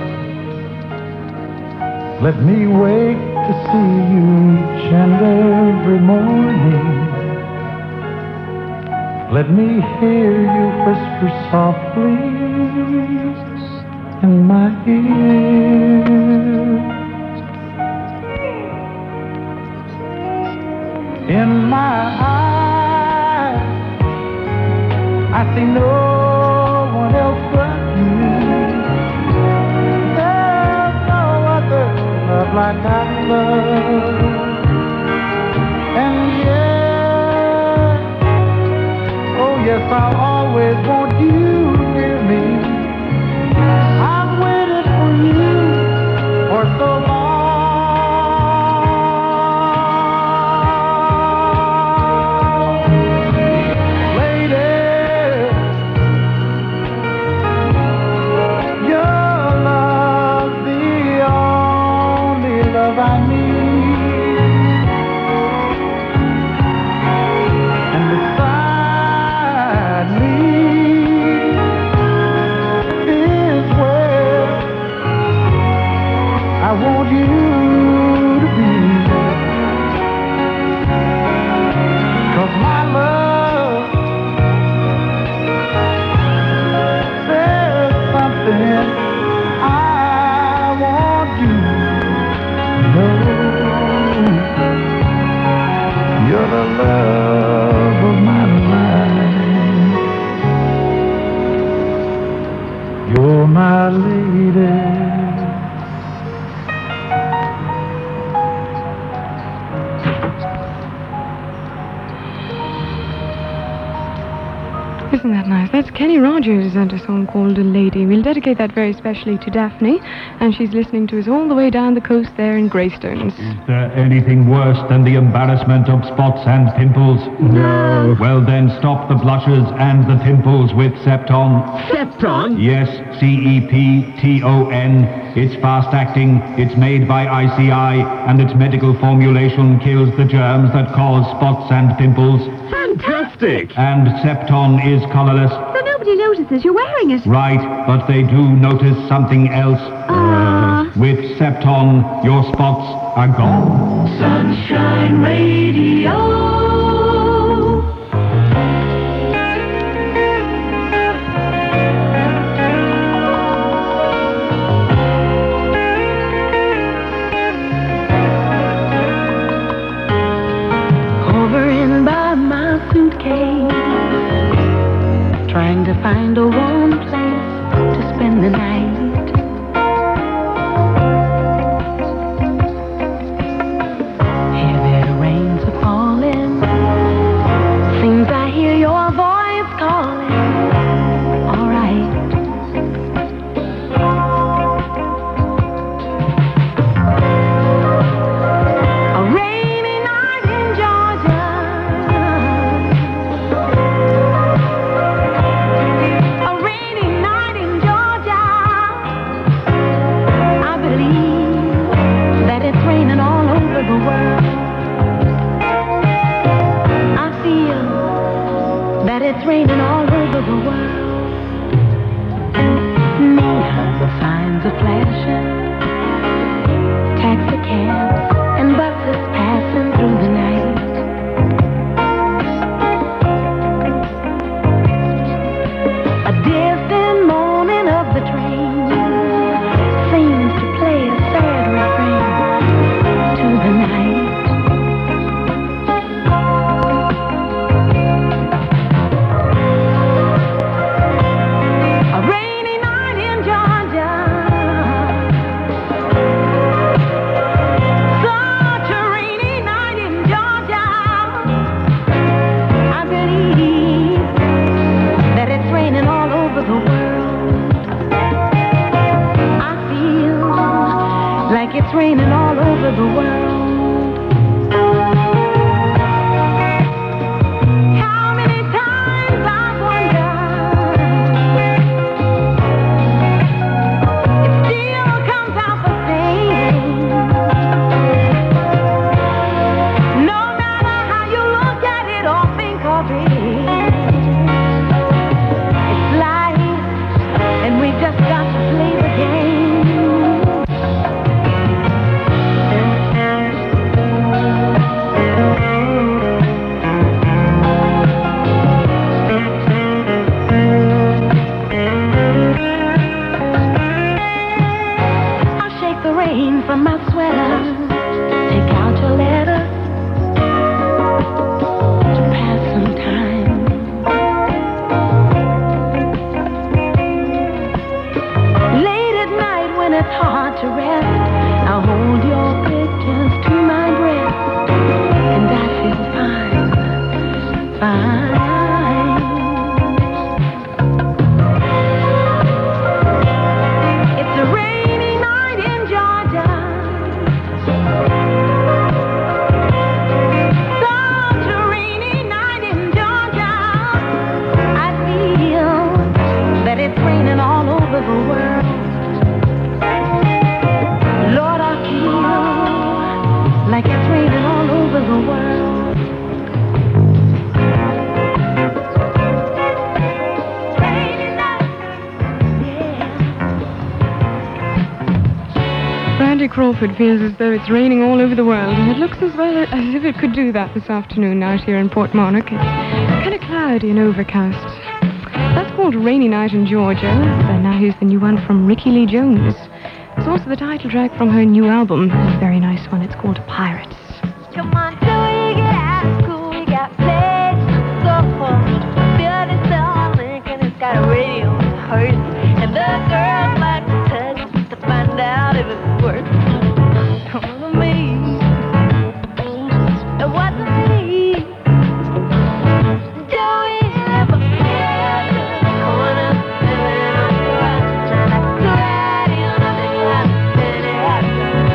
let me wake to see you each and every morning. Let me hear you whisper softly in my ear. In my eyes, I see no one else but you. There's no other love like I love. And yeah, oh yes, I'll always want you near me. I've waited for you for so long. You're my lady. Isn't that nice? That's Kenny Rogers and a song called A Lady. We'll dedicate that very specially to Daphne, and she's listening to us all the way down the coast there in Greystones. Is there anything worse than the embarrassment of spots and pimples? No. Well then, stop the blushes and the pimples with Septon. Septon? Yes, CEPTON. It's fast-acting, it's made by ICI, and its medical formulation kills the germs that cause spots and pimples. Fantastic! And Septon is colorless. So nobody notices you're wearing it. Right, but they do notice something else. With Septon, your spots are gone. Sunshine Radio. Hovering by my suitcase, trying to find a warm place to spend the night. Heavy rains are falling, seems I hear your voice calling. All right. A rainy night in Georgia, a rainy night in Georgia. I believe that it's raining all over the world. I feel that it's raining all over the world. Neon signs are flashing, taxi cabs and buses passing through the night. A distant moaning of the train seems to play a sad refrain to the night. A rainy night in Georgia, such a rainy night in Georgia. I believe that it's raining all over the world. I feel like it's raining all over the world. How many times I wonder, it still comes out the same. No matter rain from my sweater. Take out your letter to pass some time. Late at night when it's hard to rest, I'll hold your pictures to my breast, and I feel fine, fine. It's a rainy night in Georgia. Such a rainy night in Georgia. I feel that it's raining all over the world. Lord, I feel like it's raining all over the world. Rainy night, Randy Crawford feels as though it's raining all over the world, and it looks as well as if it could do that this afternoon out here in Portmarnock. It's kind of cloudy and overcast. That's called Rainy Night in Georgia. But now here's the new one from Ricky Lee Jones. It's also the title track from her new album. A very nice one. It's called Pirates. come on, till we get out of school, we got places to go for. Build it all Lincoln, it's got a radio hearse, and the girls like to touch to find out if it works. Come with me, and what the need? Do we ever feel the corner, living on the right, like the radio, nothing like it happens.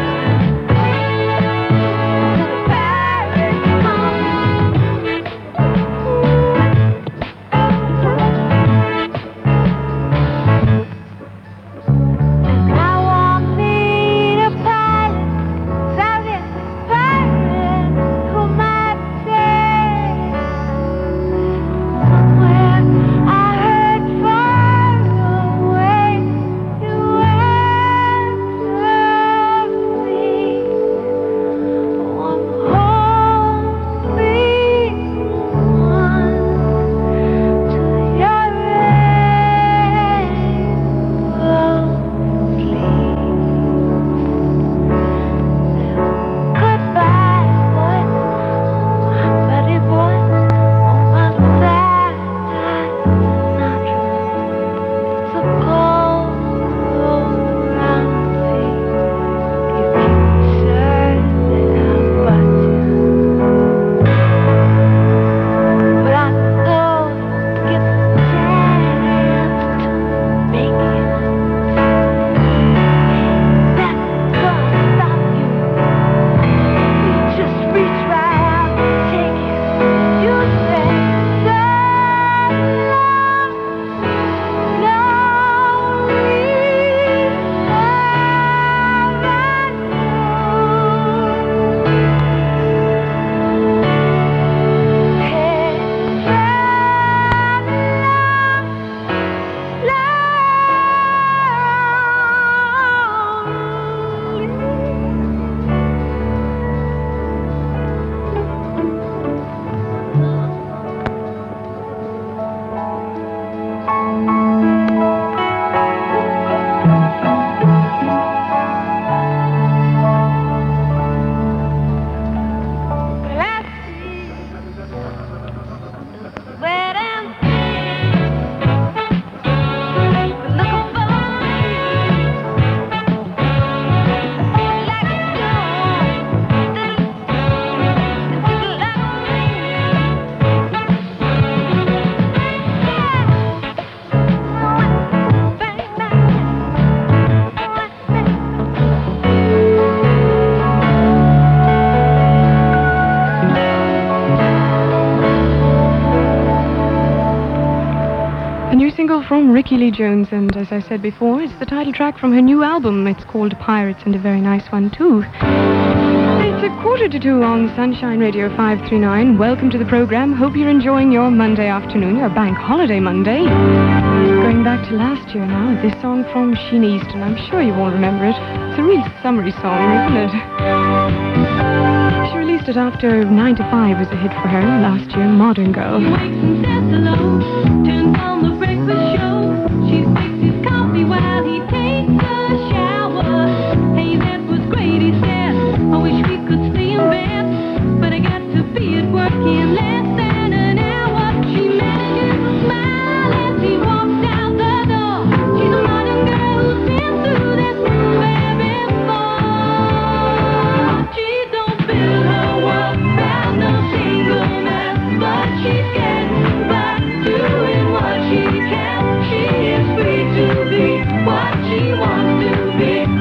From Ricky Lee Jones, and as I said before, it's the title track from her new album. It's called Pirates, and a very nice one too. It's 1:45 on Sunshine Radio 539. Welcome to the program. Hope you're enjoying your Monday afternoon, your bank holiday Monday. Going back to last year now, this song from Sheena Easton. I'm sure you all remember it. It's a real summery song, isn't it? She released it after 9 to 5 was a hit for her last year, Modern Girl. Turns on the breakfast show. She fixes coffee while he takes a shower. Hey, that's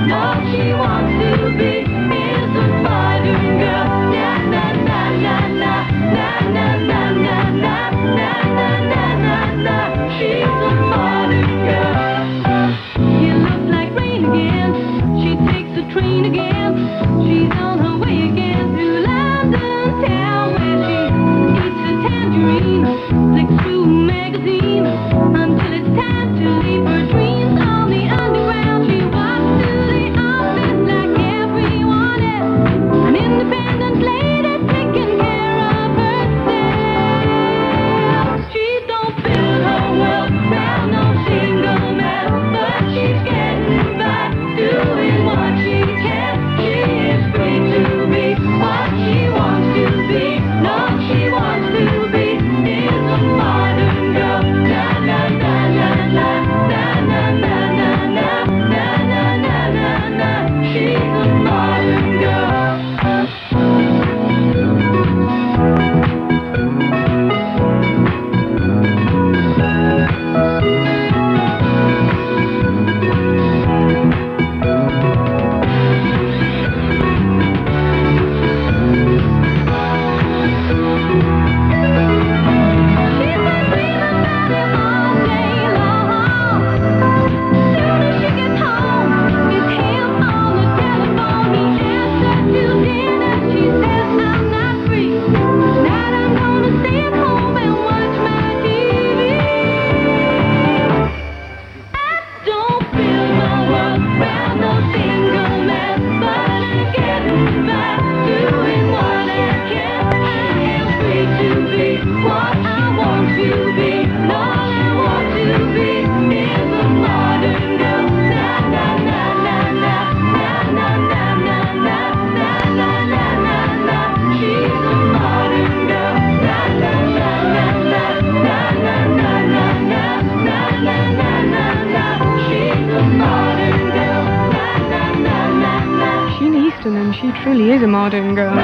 She truly is a modern girl.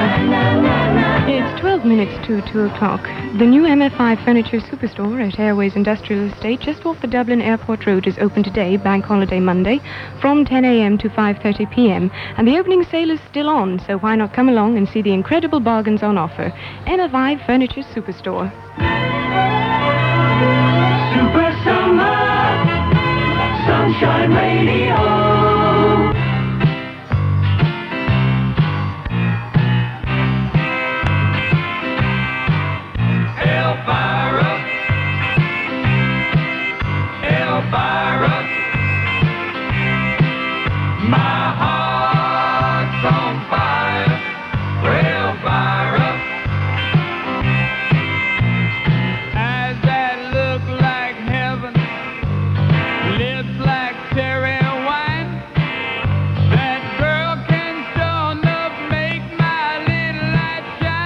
It's 12 minutes to 2 o'clock. The new MF5 Furniture Superstore at Airways Industrial Estate just off the Dublin Airport Road is open today, Bank Holiday Monday, from 10 a.m. to 5:30 p.m. And the opening sale is still on, so why not come along and see the incredible bargains on offer. MF5 Furniture Superstore. Super Summer, Sunshine Radio. Elvira, my heart's on fire for Elvira. Eyes that look like heaven, lips like cherry wine. That girl can sure enough make my little light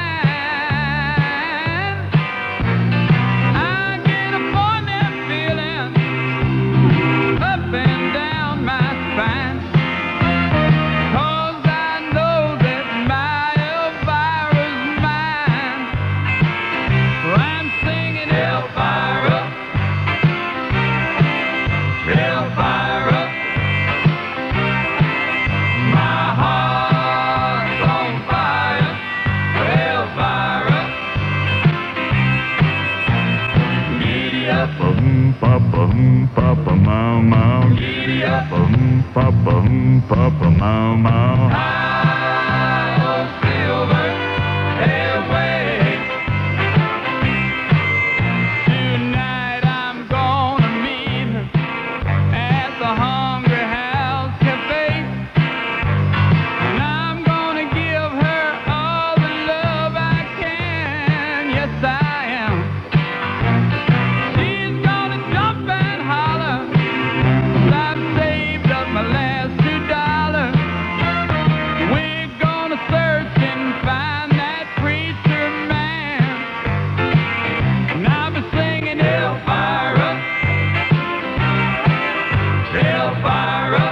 shine. I get a morning feeling up and down my spine, 'cause I know that my Elvira's mine. I'm singing Elvira, Elvira, my heart's on fire for Elvira. Giddy up, papa, mau, mau. Giddy up, papa, mau, mau. High on silver airway. Tonight I'm gonna meet her at the Hungry House Cafe, and I'm gonna give her all the love I can. Yes, I am. She's gonna jump and holler, 'cause I've saved up my last $2. We're gonna search and find that preacher man, and I'll be singing Elvira, Elvira,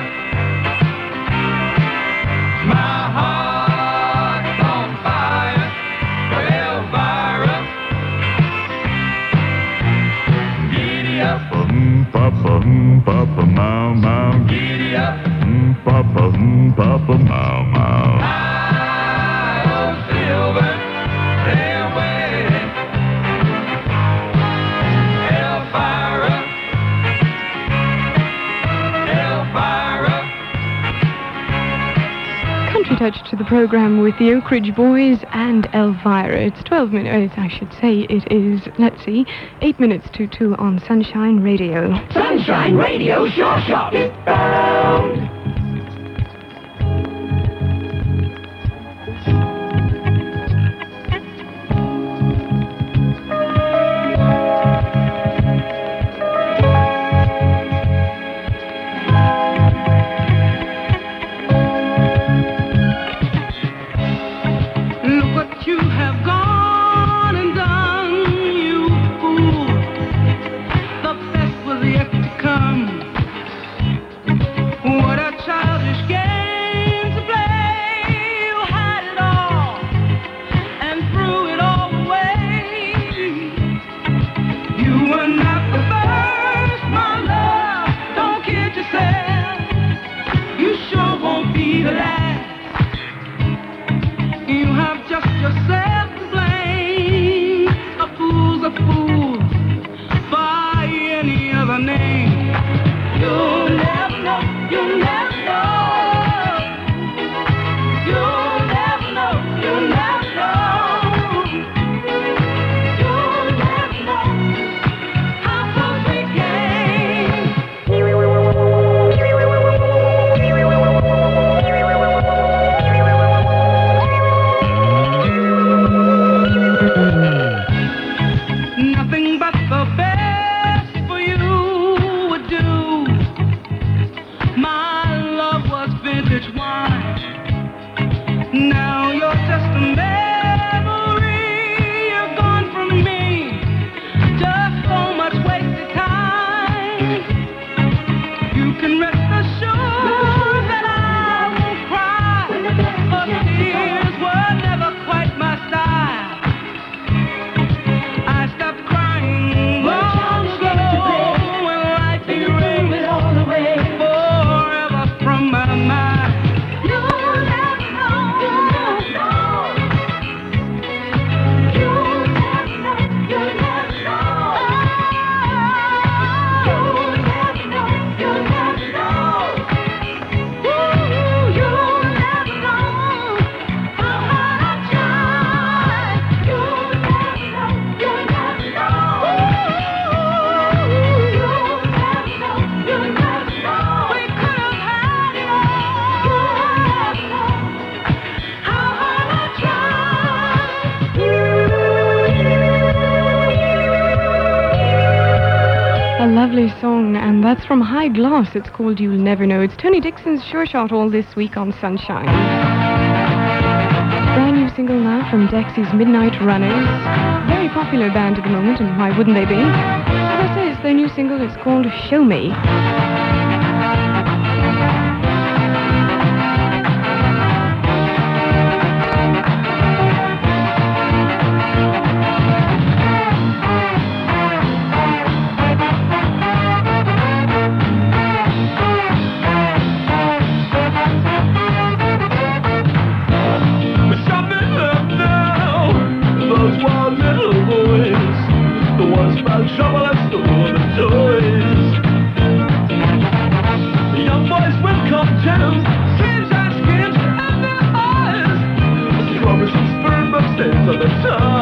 my heart's on fire for Elvira. Giddy up, papa, mau, mau. Giddy up, Papa, Papa, Mau, Mau. Touch to the program with the Oak Ridge Boys and Elvira. It's 12 minutes, I should say it is, 8 minutes to 2 on Sunshine Radio. Sunshine Radio Shore Shop is bound. Song, and that's from High Gloss. It's called You'll Never Know. It's Tony Dixon's Sure Shot all this week on Sunshine. Brand new single now from Dexy's Midnight Runners. Very popular band at the moment, and why wouldn't they be? As I say, it's their new single. It's called Show Me. Trouble and store the toys. The young boys will come to skins and skins and their eyes. Rubbish and sperm of stains on the tongue.